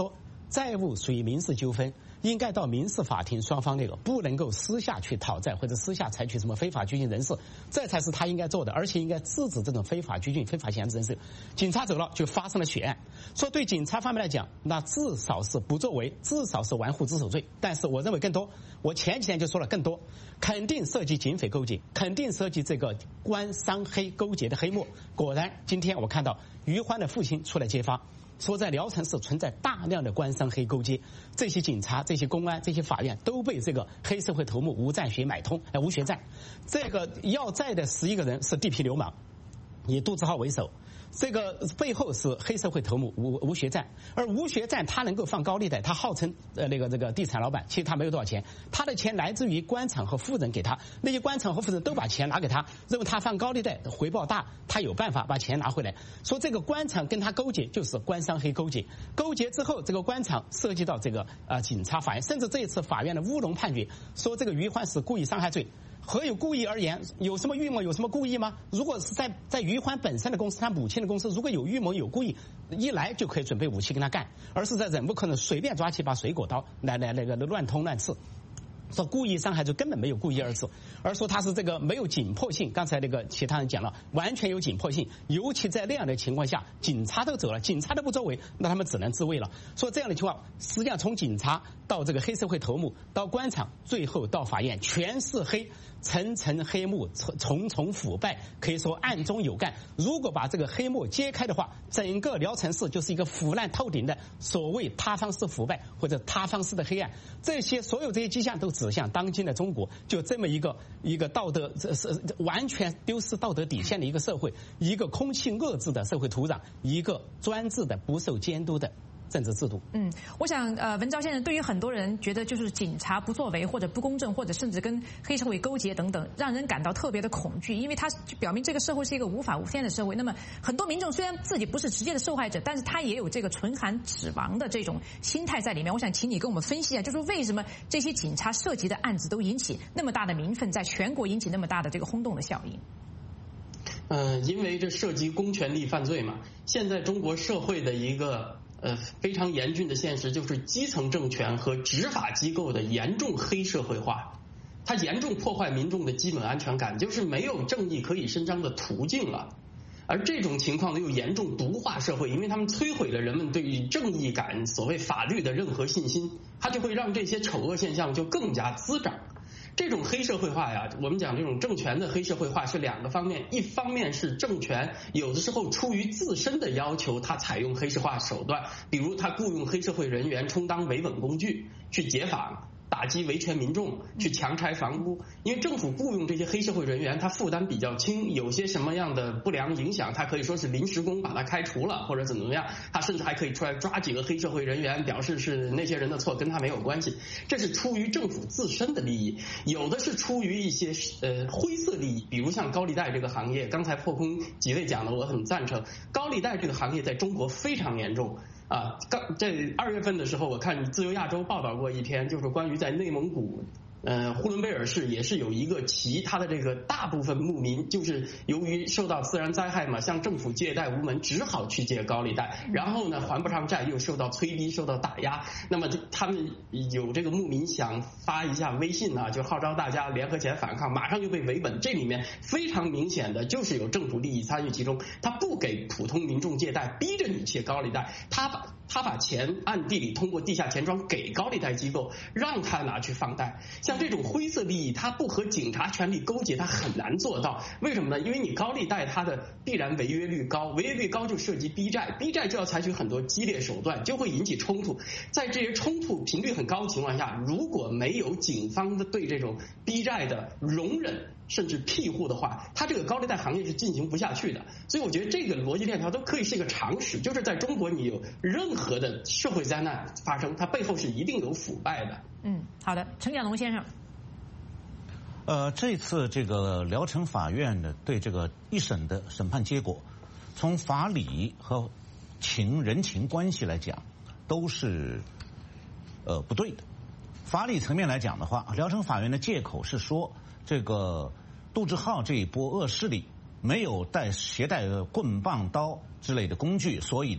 债务属于民事纠纷，应该到民事法庭，双方那个不能够私下去讨债或者私下采取什么非法拘禁人士，这才是他应该做的，而且应该制止这种非法拘禁、非法闲置人士。警察走了，就发生了血案。说对警察方面来讲，那至少是不作为，至少是玩忽职守罪。但是我认为更多，我前几天就说了更多，肯定涉及警匪勾结，肯定涉及这个官商黑勾结的黑幕。果然，今天我看到于欢的父亲出来揭发。说在聊城市存在大量的官商黑勾结，这些警察、这些公安、这些法院都被这个黑社会头目吴占学买通，吴学占，这个要债的11个人是地痞流氓，以杜志浩为首。这个背后是黑社会头目吴学占，而吴学占他能够放高利贷，他号称这个地产老板，其实他没有多少钱，他的钱来自于官场和富人给他，那些官场和富人都把钱拿给他，认为他放高利贷回报大，他有办法把钱拿回来。说这个官场跟他勾结就是官商黑勾结，勾结之后这个官场涉及到这个警察、法院，甚至这一次法院的乌龙判决说这个于欢是故意伤害罪。何有故意而言？有什么预谋？有什么故意吗？如果是在于欢本身的公司，他母亲的公司，如果有预谋有故意，一来就可以准备武器跟他干，而是在忍不可能随便抓起把水果刀来乱捅乱刺。说故意伤害就根本没有故意二字，而说他是这个没有紧迫性。刚才那个其他人讲了，完全有紧迫性，尤其在那样的情况下，警察都走了，警察都不作为，那他们只能自卫了。说这样的情况，实际上从警察到这个黑社会头目，到官场，最后到法院，全是黑，层层黑幕，重重腐败，可以说暗中有干。如果把这个黑幕揭开的话，整个聊城市就是一个腐烂透顶的所谓塌方式腐败或者塌方式的黑暗。所有这些迹象都指向当今的中国，就这么一个道德完全丢失道德底线的一个社会，一个空气恶质的社会土壤，一个专制的不受监督的政治制度。 我想文昭先生，对于很多人觉得就是警察不作为或者不公正，或者甚至跟黑社会勾结等等，让人感到特别的恐惧，因为它表明这个社会是一个无法无天的社会。那么很多民众虽然自己不是直接的受害者，但是他也有这个唇寒指亡的这种心态在里面。我想请你跟我们分析一下，就是为什么这些警察涉及的案子都引起那么大的民愤，在全国引起那么大的这个轰动的效应？ 因为这涉及公权力犯罪嘛。现在中国社会的一个非常严峻的现实就是基层政权和执法机构的严重黑社会化，它严重破坏民众的基本安全感，就是没有正义可以伸张的途径了。而这种情况又严重毒化社会，因为他们摧毁了人们对于正义感、所谓法律的任何信心，它就会让这些丑恶现象就更加滋长。这种黑社会化呀，我们讲这种政权的黑社会化是两个方面，一方面是政权有的时候出于自身的要求，他采用黑社会手段，比如他雇佣黑社会人员充当维稳工具去劫法，打击维权民众，去强拆房屋。因为政府雇佣这些黑社会人员，他负担比较轻，有些什么样的不良影响，他可以说是临时工把他开除了，或者怎么样，他甚至还可以出来抓几个黑社会人员，表示是那些人的错，跟他没有关系。这是出于政府自身的利益，有的是出于一些灰色利益，比如像高利贷这个行业，刚才破空几位讲的，我很赞成，高利贷这个行业在中国非常严重。这2月份的时候，我看自由亚洲报道过一篇，就是关于在内蒙古呼伦贝尔市也是有一个旗，它的这个大部分牧民就是由于受到自然灾害嘛，向政府借贷无门，只好去借高利贷，然后呢还不上债，又受到催逼，受到打压。那么他们有这个牧民想发一下微信就号召大家联合起来反抗，马上就被围稳。这里面非常明显的就是有政府利益参与其中，他不给普通民众借贷，逼着你借高利贷，他把钱暗地里通过地下钱庄给高利贷机构，让他拿去放贷。像这种灰色利益，它不和警察权力勾结，它很难做到。为什么呢？因为你高利贷它的必然违约率高，违约率高就涉及逼债，逼债就要采取很多激烈手段，就会引起冲突。在这些冲突频率很高的情况下，如果没有警方的对这种逼债的容忍甚至庇护的话，它这个高利贷行业是进行不下去的。所以我觉得这个逻辑链条都可以是一个常识，就是在中国你有任何的社会灾难发生，它背后是一定有腐败的。 好的，陈蒋龙先生。 这次这个聊城法院的对这个一审的审判结果，从法理和人情关系来讲，都是不对的。法理层面来讲的话，聊城法院的借口是说，这个杜志浩这一波恶势力没有携带棍棒刀之类的工具，所以呢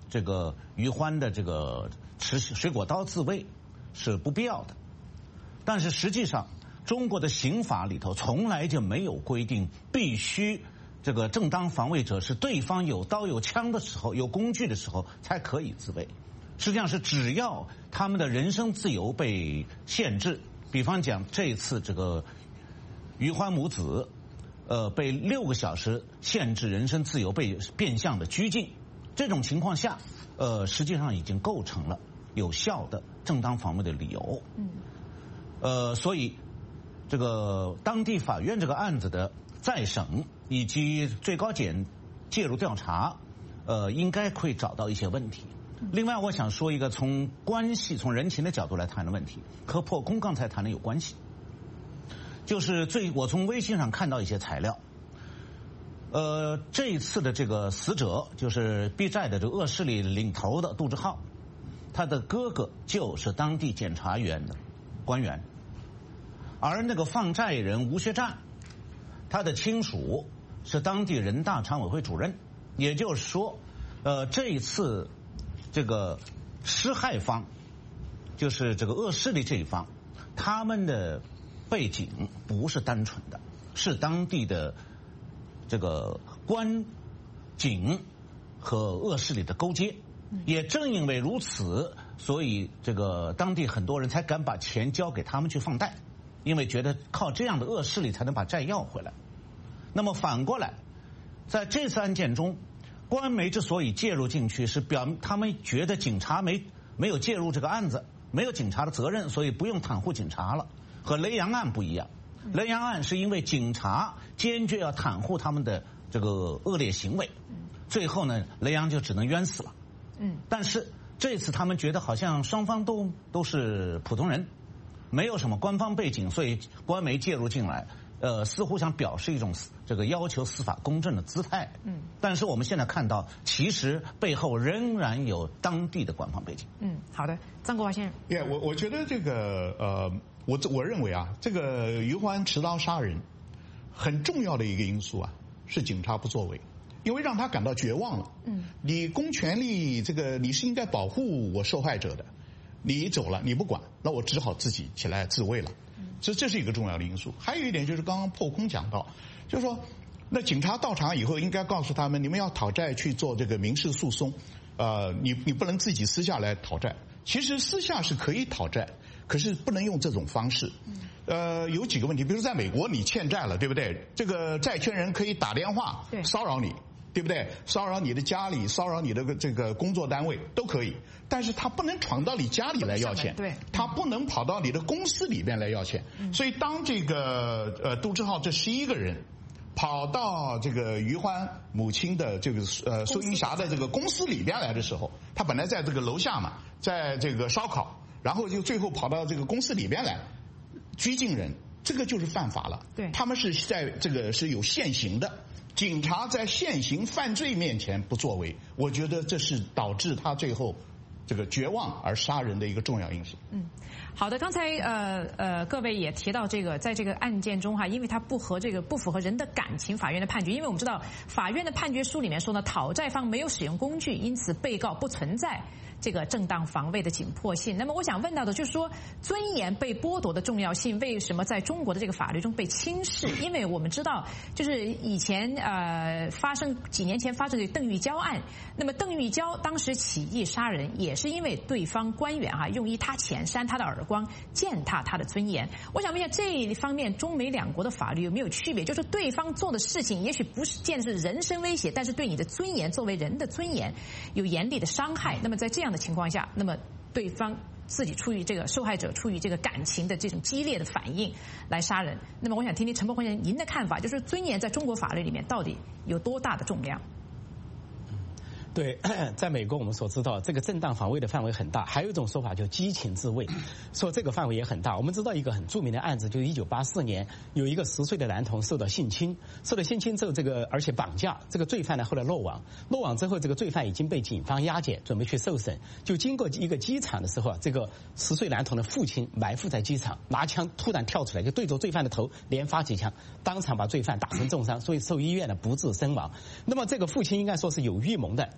这个于欢的这个持水果刀自卫是不必要的。但是实际上，中国的刑法里头从来就没有规定必须这个正当防卫者是对方有刀有枪的时候、有工具的时候才可以自卫。实际上是只要他们的人身自由被限制，比方讲这次这个于欢母子被6个小时限制人身自由，被变相的拘禁，这种情况下实际上已经构成了有效的正当防卫的理由。所以这个当地法院这个案子的再审以及最高检介入调查应该会找到一些问题。另外我想说一个从关系从人情的角度来谈的问题，和破空刚才谈的有关系。就是我从微信上看到一些材料，这一次的这个死者就是避债的这个恶势力领头的杜志浩，他的哥哥就是当地检察院的官员，而那个放债人吴学占，他的亲属是当地人大常委会主任。也就是说，这一次这个施害方，就是这个恶势力这一方，他们的背景不是单纯的，是当地的这个官警和恶势力的勾结。也正因为如此，所以这个当地很多人才敢把钱交给他们去放贷，因为觉得靠这样的恶势力才能把债要回来。那么反过来，在这次案件中，官媒之所以介入进去，是他们觉得警察没有介入这个案子，没有警察的责任，所以不用袒护警察了。和雷洋案不一样，雷洋案是因为警察坚决要袒护他们的这个恶劣行为，最后呢，雷洋就只能冤死了。但是这次他们觉得好像双方都是普通人，没有什么官方背景，所以官媒介入进来，似乎想表示一种这个要求司法公正的姿态。但是我们现在看到，其实背后仍然有当地的官方背景。 好的，张国华先生。 我觉得这个我认为啊，这个于欢持刀杀人很重要的一个因素啊，是警察不作为。因为让他感到绝望了。你公权力这个你是应该保护我受害者的，你走了你不管，那我只好自己起来自卫了。这是一个重要的因素。还有一点就是刚刚破空讲到，就是说那警察到场以后应该告诉他们，你们要讨债去做这个民事诉讼，你不能自己私下来讨债。其实私下是可以讨债，可是不能用这种方式。有几个问题，比如在美国你欠债了，对不对？这个债权人可以打电话骚扰你，对不对？骚扰你的家里，骚扰你的这个工作单位都可以，但是他不能闯到你家里来要钱，他不能跑到你的公司里边来要钱。所以当这个杜志浩这11个人跑到这个于欢母亲的这个苏云霞的这个公司里边来的时候，他本来在这个楼下嘛，在这个烧烤，然后就最后跑到这个公司里边来拘禁人，这个就是犯法了。他们是在这个是有现行的。警察在现行犯罪面前不作为，我觉得这是导致他最后这个绝望而杀人的一个重要因素。 好的，刚才各位也提到这个，在这个案件中哈，因为它不符合人的感情，法院的判决，因为我们知道法院的判决书里面说呢，讨债方没有使用工具，因此被告不存在这个正当防卫的紧迫性。那么我想问到的就是说，尊严被剥夺的重要性为什么在中国的这个法律中被轻视？因为我们知道，就是以前几年前发生的邓玉娇案，那么邓玉娇当时起义杀人，也是因为对方官员用意他钱扇他的耳光，践踏他的尊严。我想问一下，这一方面中美两国的法律有没有区别？就是对方做的事情也许不是见的是人身威胁，但是对你的尊严，作为人的尊严有严厉的伤害。那么在这样的情况下，那么对方自己出于这个受害者出于这个感情的这种激烈的反应来杀人。那么我想听听陈伯坤先生您的看法，就是尊严在中国法律里面到底有多大的重量？ 对，在美国我们所知道，这个正当防卫的范围很大，还有一种说法叫激情自卫，说这个范围也很大。我们知道一个很著名的案子，就是1984年有一个10岁的男童受到性侵之后，而且绑架，这个罪犯呢后来落网之后，这个罪犯已经被警方押解，准备去受审。就经过一个机场的时候，这个10岁男童的父亲埋伏在机场，拿枪突然跳出来，就对着罪犯的头连发几枪，当场把罪犯打成重伤，所以受医院的不治身亡。那么这个父亲应该说是有预谋的。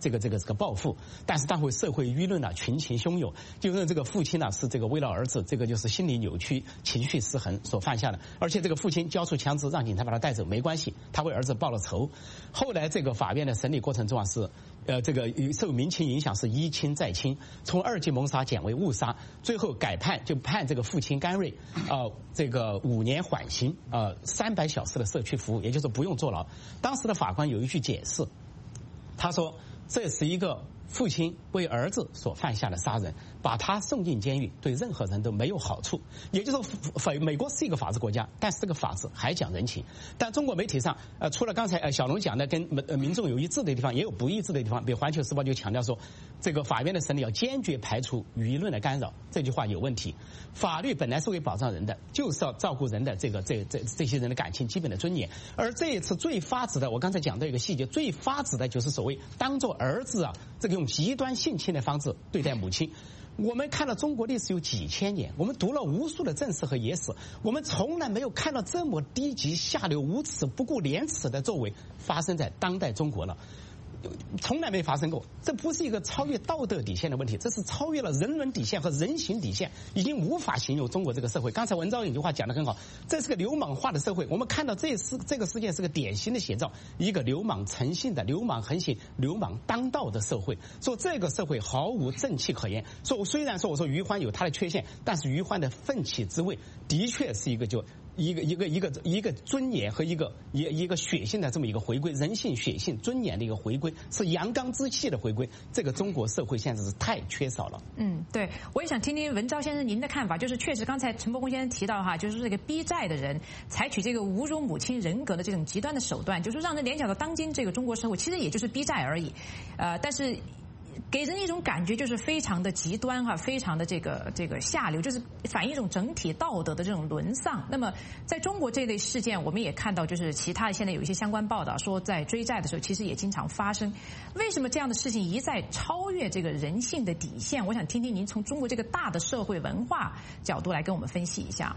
这个报复，但是当会社会舆论呢群情汹涌，就认这个父亲呢是这个为了儿子，这个就是心理扭曲、情绪失衡所犯下的，而且这个父亲交出枪支让警察把他带走没关系，他为儿子报了仇。后来这个法院的审理过程中啊是。这个受民情影响是一轻再轻，从2级谋杀减为误杀，最后改判就判这个父亲甘瑞这个5年缓刑，300小时的社区服务，也就是不用坐牢。当时的法官有一句解释，他说这是一个父亲为儿子所犯下的杀人，把他送进监狱对任何人都没有好处。也就是说，美国是一个法治国家，但是这个法治还讲人情。但中国媒体上，除了刚才小龙讲的跟民众有一致的地方，也有不一致的地方。比如《环球时报》就强调说，这个法院的审理要坚决排除舆论的干扰，这句话有问题。法律本来是为保障人的，就是要照顾人的这些人的感情、基本的尊严。而这一次最发指的，我刚才讲到一个细节，最发指的就是所谓当做儿子啊，这个用极端性侵的方式对待母亲。我们看了中国历史有几千年，我们读了无数的正史和野史，我们从来没有看到这么低级、下流、无耻、不顾廉耻的作为发生在当代中国了。从来没发生过，这不是一个超越道德底线的问题，这是超越了人伦底线和人形底线，已经无法形容中国这个社会。刚才文昭有一句话讲得很好，这是个流氓化的社会。我们看到这个事件是个典型的写照，一个流氓成性的、流氓横行、流氓当道的社会。说这个社会毫无正气可言。说虽然说我说余欢有他的缺陷，但是余欢的奋起之位的确是一个一个尊严和一个血性的这么一个回归，人性、血性、尊严的一个回归，是阳刚之气的回归。这个中国社会现在是太缺少了。 对，我也想听听文昭先生您的看法，就是确实刚才陈伯公先生提到哈，就是这个逼债的人采取这个侮辱母亲人格的这种极端的手段，就是让人联想到当今这个中国社会，其实也就是逼债而已，但是。给人一种感觉就是非常的极端哈，非常的这个下流，就是反映一种整体道德的这种沦丧。那么在中国这类事件，我们也看到，就是其他现在有一些相关报道说，在追债的时候，其实也经常发生。为什么这样的事情一再超越这个人性的底线？我想听听您从中国这个大的社会文化角度来跟我们分析一下。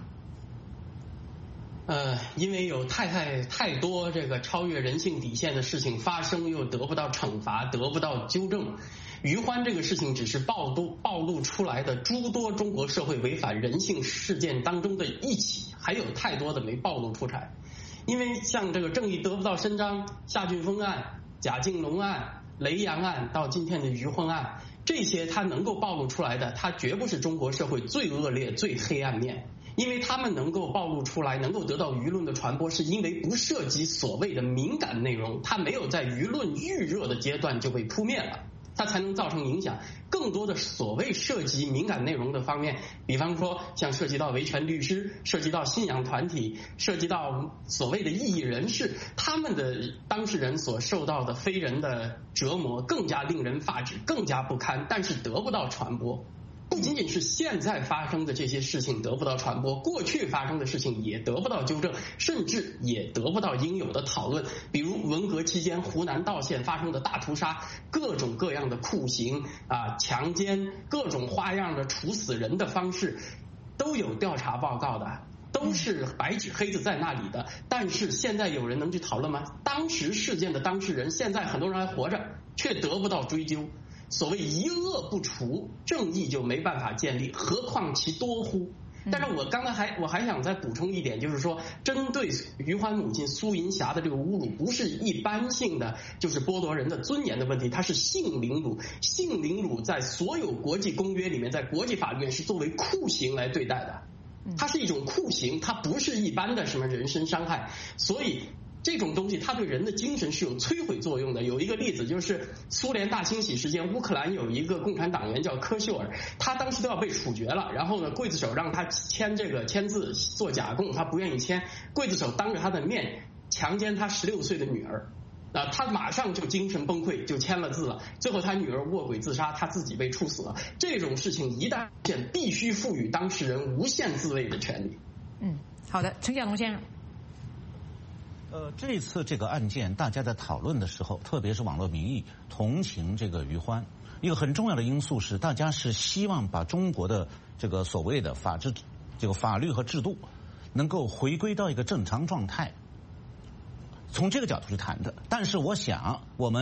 因为有太多这个超越人性底线的事情发生，又得不到惩罚，得不到纠正。余欢这个事情只是暴露出来的诸多中国社会违反人性事件当中的一起，还有太多的没暴露出来。因为像这个正义得不到伸张，夏俊峰案、贾敬龙案、雷洋案到今天的余欢案，这些它能够暴露出来的，它绝不是中国社会最恶劣、最黑暗面。因为他们能够暴露出来，能够得到舆论的传播，是因为不涉及所谓的敏感内容，它没有在舆论预热的阶段就被扑灭了，它才能造成影响。更多的所谓涉及敏感内容的方面，比方说像涉及到维权律师，涉及到信仰团体，涉及到所谓的异议人士，他们的当事人所受到的非人的折磨更加令人发指，更加不堪，但是得不到传播。不仅仅是现在发生的这些事情得不到传播，过去发生的事情也得不到纠正，甚至也得不到应有的讨论。比如文革期间湖南道县发生的大屠杀，各种各样的酷刑强奸，各种花样的处死人的方式，都有调查报告的，都是白纸黑字在那里的。但是现在有人能去讨论吗？当时事件的当事人现在很多人还活着，却得不到追究。所谓一恶不除，正义就没办法建立，何况其多乎？但是我还想再补充一点，就是说，针对余欢母亲苏银霞的这个侮辱，不是一般性的就是剥夺人的尊严的问题，它是性凌辱。性凌辱在所有国际公约里面，在国际法里面是作为酷刑来对待的，它是一种酷刑，它不是一般的什么人身伤害，所以。这种东西它对人的精神是有摧毁作用的。有一个例子就是苏联大清洗时间，乌克兰有一个共产党员叫科秀尔，他当时都要被处决了，然后呢刽子手让他签字做假供，他不愿意签，刽子手当着他的面强奸他16岁的女儿，他马上就精神崩溃，就签了字了，最后他女儿卧轨自杀，他自己被处死了。这种事情一旦出现，必须赋予当事人无限自卫的权利。 好的，陈小龙先生。 这次这个案件，大家在讨论的时候，特别是网络民意同情这个余欢，一个很重要的因素是，大家是希望把中国的这个所谓的法律和制度能够回归到一个正常状态，从这个角度去谈的。但是我想，我们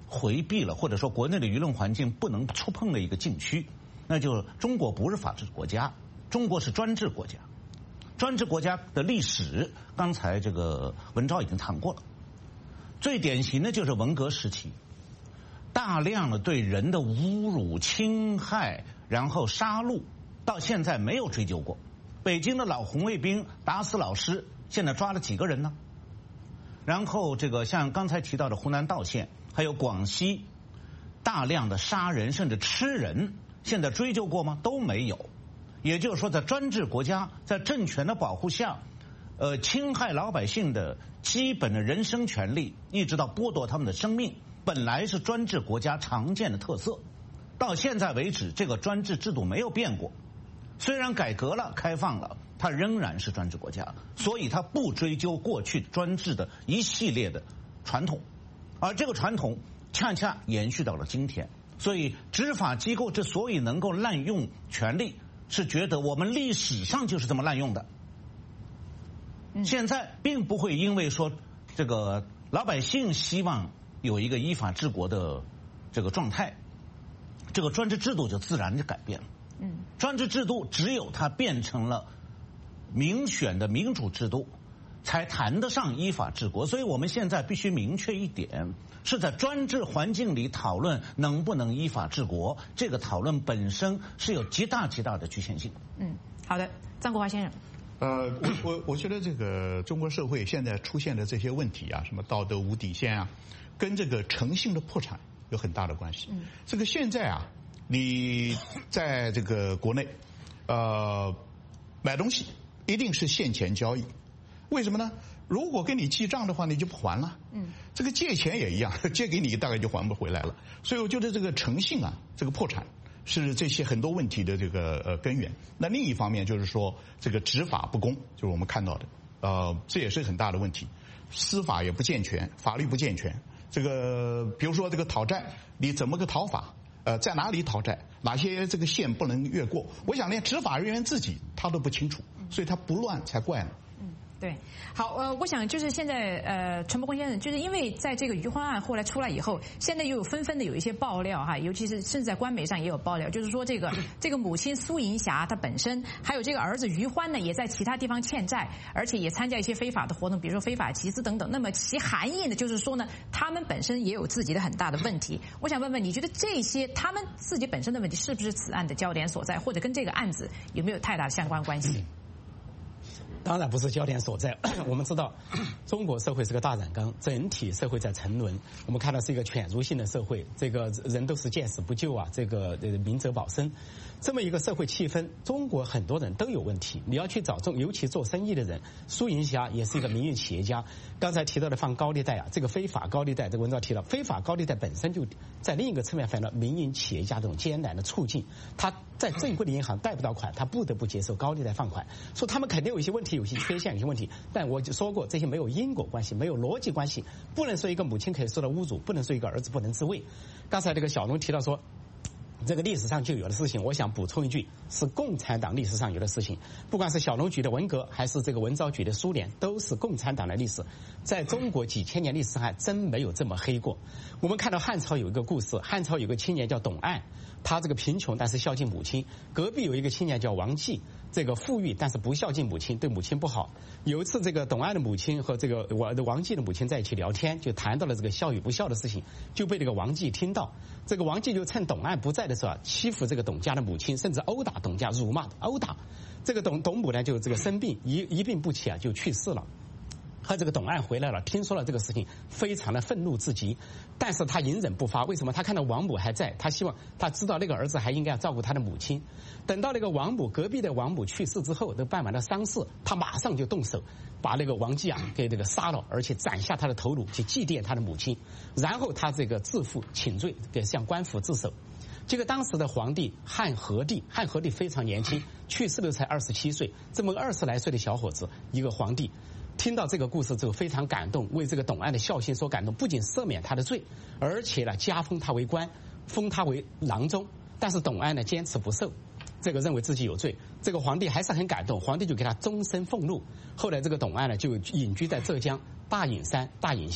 回避了，或者说国内的舆论环境不能触碰的一个禁区，那就是中国不是法治国家，中国是专制国家。专制国家的历史，刚才这个文昭已经谈过了。最典型的就是文革时期，大量的对人的侮辱、侵害，然后杀戮，到现在没有追究过。北京的老红卫兵打死老师，现在抓了几个人呢？然后这个像刚才提到的湖南道县，还有广西，大量的杀人甚至吃人，现在追究过吗？都没有。也就是说，在专制国家，在政权的保护下，侵害老百姓的基本的人身权利，一直到剥夺他们的生命，本来是专制国家常见的特色。到现在为止，这个专制制度没有变过。虽然改革了、开放了，它仍然是专制国家，所以它不追究过去专制的一系列的传统，而这个传统恰恰延续到了今天。所以，执法机构之所以能够滥用权力，是觉得我们历史上就是这么滥用的。现在并不会因为说这个老百姓希望有一个依法治国的这个状态，这个专制制度就自然的改变了。专制制度只有它变成了民选的民主制度，才谈得上依法治国。所以我们现在必须明确一点，是在专制环境里讨论能不能依法治国，这个讨论本身是有极大的局限性。 好的，张国华先生。 我觉得这个中国社会现在出现的这些问题啊，什么道德无底线啊，跟这个诚信的破产有很大的关系。这个现在啊，你在这个国内，买东西一定是现钱交易，为什么呢？如果跟你记账的话，你就不还了。这个借钱也一样，借给你大概就还不回来了。所以我觉得这个诚信啊，这个破产是这些很多问题的这个根源。那另一方面就是说，这个执法不公，就是我们看到的，这也是很大的问题。司法也不健全，法律不健全。这个比如说这个讨债，你怎么个讨法？在哪里讨债？哪些这个线不能越过？我想连执法人员自己他都不清楚，所以他不乱才怪呢。 对，好，我想就是现在，陈伯公先生，就是因为在这个余欢案后来出来以后，现在又有纷纷的有一些爆料哈，尤其是甚至在官媒上也有爆料，就是说这个母亲苏银霞她本身，还有这个儿子余欢呢，也在其他地方欠债，而且也参加一些非法的活动，比如说非法集资等等。那么其含义呢，就是说呢，他们本身也有自己的很大的问题。我想问问，你觉得这些他们自己本身的问题，是不是此案的焦点所在，或者跟这个案子有没有太大的相关关系？ 当然不是焦点所在。我们知道，中国社会是个大染缸，整体社会在沉沦。我们看到是一个犬儒性的社会，这个人都是见死不救啊，这个明哲保身，这么一个社会气氛，中国很多人都有问题。你要去找尤其做生意的人，苏银霞也是一个民营企业家。刚才提到的放高利贷啊，这个非法高利贷，这个文章提到，非法高利贷本身就在另一个侧面反映了民营企业家这种艰难的处境。他在正规的银行贷不到款，他不得不接受高利贷放款，说他们肯定有一些问题，有些缺陷，有些问题。但我就说过，这些没有因果关系，没有逻辑关系，不能说一个母亲可以受到侮辱，不能说一个儿子不能自卫。刚才这个小龙提到说，这个历史上就有的事情，我想补充一句，是共产党历史上有的事情。不管是小龙举的文革，还是这个文昭举的苏联，都是共产党的历史。在中国几千年历史上还真没有这么黑过。我们看到汉朝有一个故事，汉朝有个青年叫董岸，他这个贫穷但是孝敬母亲。隔壁有一个青年叫王继，这个富裕但是不孝敬母亲，对母亲不好。有一次这个董岸的母亲和这个王继的母亲在一起聊天，就谈到了这个孝与不孝的事情，就被这个王继听到。这个王继就趁董岸不在的时候欺负这个董家的母亲，甚至殴打董家，辱骂殴打。这个董母呢就这个生病，一病不起啊，就去世了。他这个董岸回来了，听说了这个事情，非常的愤怒至极，但是他隐忍不发。为什么？他看到王母还在，他希望他知道那个儿子还应该要照顾他的母亲。等到那个王母隔壁的王母去世之后，都办完了丧事，他马上就动手把那个王继啊给这个杀了，而且斩下他的头颅去祭奠他的母亲。然后他这个自负请罪，给向官府自首。这个当时的皇帝汉和帝非常年轻，去世的才27岁，这么20来岁的小伙子，一个皇帝。听到这个故事之后非常感动，为这个董岸的孝心所感动，不仅赦免他的罪，而且呢加封他为官，封他为郎中。但是董岸呢坚持不受，这个认为自己有罪，这个皇帝还是很感动，皇帝就给他终身俸禄。后来这个董岸呢就隐居在浙江大隐山、大隐溪，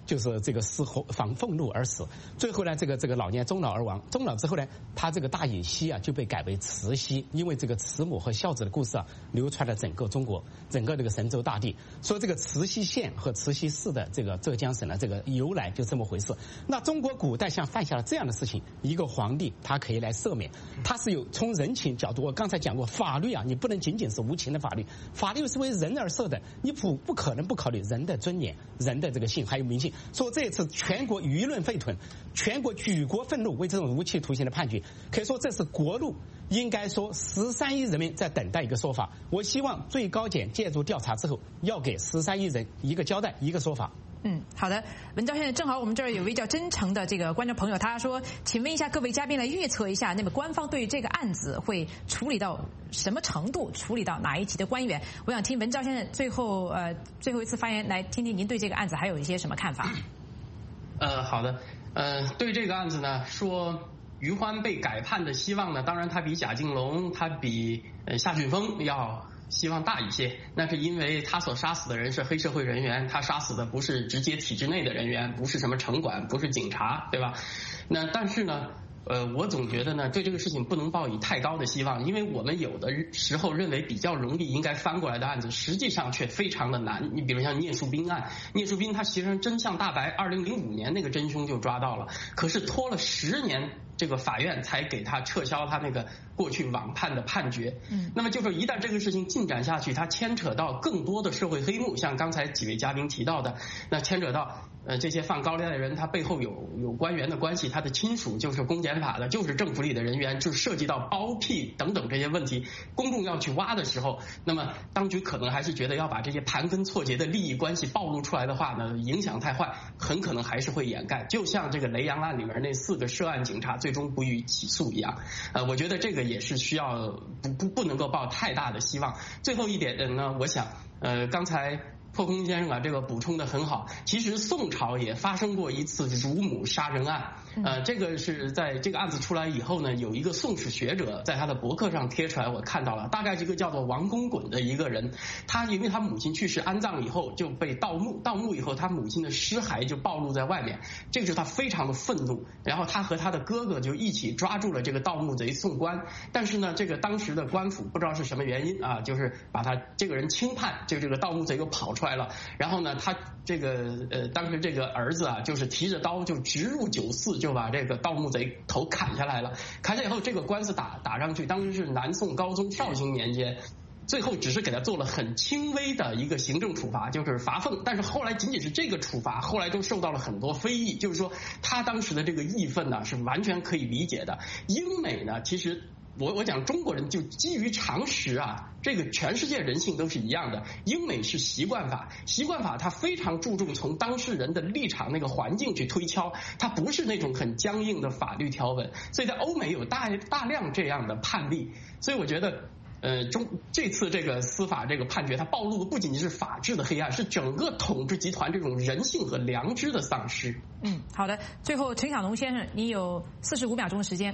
就是这个失火防愤怒而死。最后呢，这个老年终老而亡。终老之后呢，他这个大隐溪啊就被改为慈溪，因为这个慈母和孝子的故事啊流传了整个中国，整个这个神州大地。所以这个慈溪县和慈溪市的这个浙江省的这个由来就这么回事。那中国古代像犯下了这样的事情，一个皇帝他可以来赦免，他是有从人情角度，我刚才讲过，法律啊你不能仅仅是无情的法律，法律是为人而设的，你不可能不考虑人的尊严、人的这个性还有民性。所以这一次全国舆论沸腾，全国举国愤怒，为这种无期徒刑的判决，可以说这是国路，应该说13亿人民在等待一个说法。我希望最高检介入调查之后，要给13亿人一个交代，一个说法。 好的，文昭先生，正好我们这儿有位叫真诚的这个观众朋友，他说，请问一下各位嘉宾来预测一下，那么官方对于这个案子会处理到什么程度，处理到哪一级的官员？我想听文昭先生最后一次发言，来听听您对这个案子还有一些什么看法？ 好的，对这个案子呢，说于欢被改判的希望呢，当然他比贾敬龙，他比夏俊峰要希望大一些，那是因为他所杀死的人是黑社会人员，他杀死的不是直接体制内的人员，不是什么城管，不是警察，对吧？那但是呢，我总觉得呢，对这个事情不能抱以太高的希望，因为我们有的时候认为比较容易应该翻过来的案子，实际上却非常的难。你比如像聂树斌案，聂树斌他其实真相大白，2005年那个真凶就抓到了，可是拖了10年。这个法院才给他撤销他那个过去网判的判决。那么就是一旦这个事情进展下去，它牵扯到更多的社会黑幕，像刚才几位嘉宾提到的，那牵扯到这些放高利贷的人，他背后有官员的关系，他的亲属就是公检法的，就是政府里的人员，就涉及到包庇等等这些问题，公众要去挖的时候，那么当局可能还是觉得要把这些盘根错节的利益关系暴露出来的话呢，影响太坏，很可能还是会掩盖，就像这个雷洋案里面那4个涉案警察最终不予起诉一样。我觉得这个也是需要不能够抱太大的希望。最后一点呢，我想刚才破空先生这个补充的很好，其实宋朝也发生过一次乳母杀人案。这个是在这个案子出来以后呢，有一个宋史学者在他的博客上贴出来，我看到了，大概这个叫做王公滚的一个人，他因为他母亲去世安葬以后就被盗墓以后，他母亲的尸骸就暴露在外面，这个是他非常的愤怒，然后他和他的哥哥就一起抓住了这个盗墓贼送官，但是呢，这个当时的官府不知道是什么原因啊，就是把他这个人轻判，就这个盗墓贼又跑出来了，然后呢，他这个当时这个儿子啊，就是提着刀就直入酒肆，就把这个盗墓贼头砍下来了。砍下以后，这个官司打上去，当时是南宋高宗绍兴年间，最后只是给他做了很轻微的一个行政处罚，就是罚俸。但是后来仅仅是这个处罚，后来都受到了很多非议，就是说他当时的这个义愤呢是完全可以理解的。英美呢，其实我讲中国人就基于常识啊，这个全世界人性都是一样的。英美是习惯法，习惯法它非常注重从当事人的立场那个环境去推敲，它不是那种很僵硬的法律条文。所以在欧美有大量这样的判例，所以我觉得这次这个司法这个判决，它暴露的不仅仅是法治的黑暗，是整个统治集团这种人性和良知的丧失。 好的，最后陈小龙先生，你有45秒钟的时间。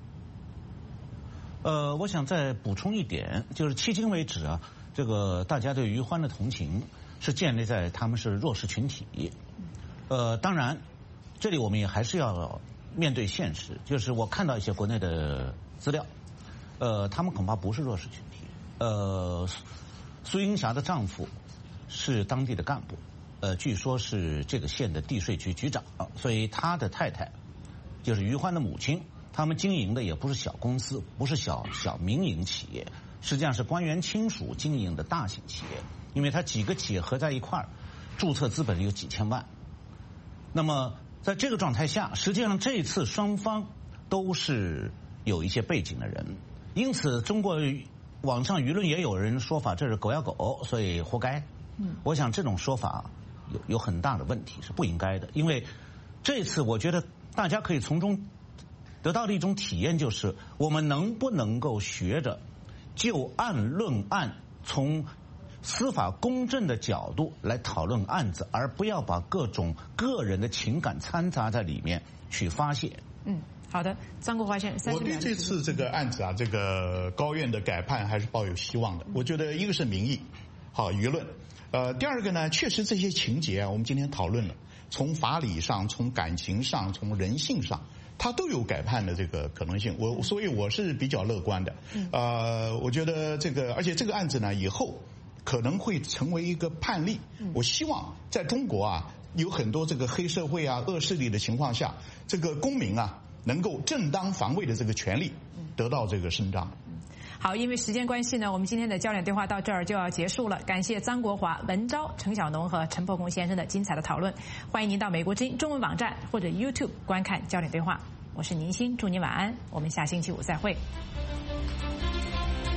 我想再补充一点，就是迄今为止啊，这个大家对于欢的同情是建立在他们是弱势群体。当然，这里我们也还是要面对现实，就是我看到一些国内的资料，他们恐怕不是弱势群体。苏英霞的丈夫是当地的干部，据说是这个县的地税局局长，所以他的太太就是于欢的母亲。他们经营的也不是小公司，不是小民营企业，实际上是官员亲属经营的大型企业，因为他几个企业合在一块儿，注册资本有几千万。那么在这个状态下，实际上这一次双方都是有一些背景的人，因此中国网上舆论也有人说法，这是狗咬狗，所以活该。我想这种说法有很大的问题，是不应该的，因为这次我觉得大家可以从中得到的一种体验，就是我们能不能够学着就案论案，从司法公正的角度来讨论案子，而不要把各种个人的情感掺杂在里面去发泄。 好的，张国华先生， 我对这次这个案子啊，这个高院的改判还是抱有希望的。我觉得一个是民意，好舆论，第二个呢，确实这些情节啊，我们今天讨论了， 从法理上、从感情上、从人性上，它都有改判的这个可能性。所以我是比较乐观的。我觉得而且这个案子呢，以后可能会成为一个判例。我希望在中国啊，有很多这个黑社会啊、恶势力的情况下，这个公民啊能够正当防卫的这个权利得到这个伸张。 好，因为时间关系呢，我们今天的焦点对话到这儿就要结束了。感谢张国华、文昭、陈晓农和陈伯公先生的精彩的讨论。欢迎您到美国之音中文网站或者 YouTube 观看焦点对话。我是宁欣，祝您晚安，我们下星期五再会。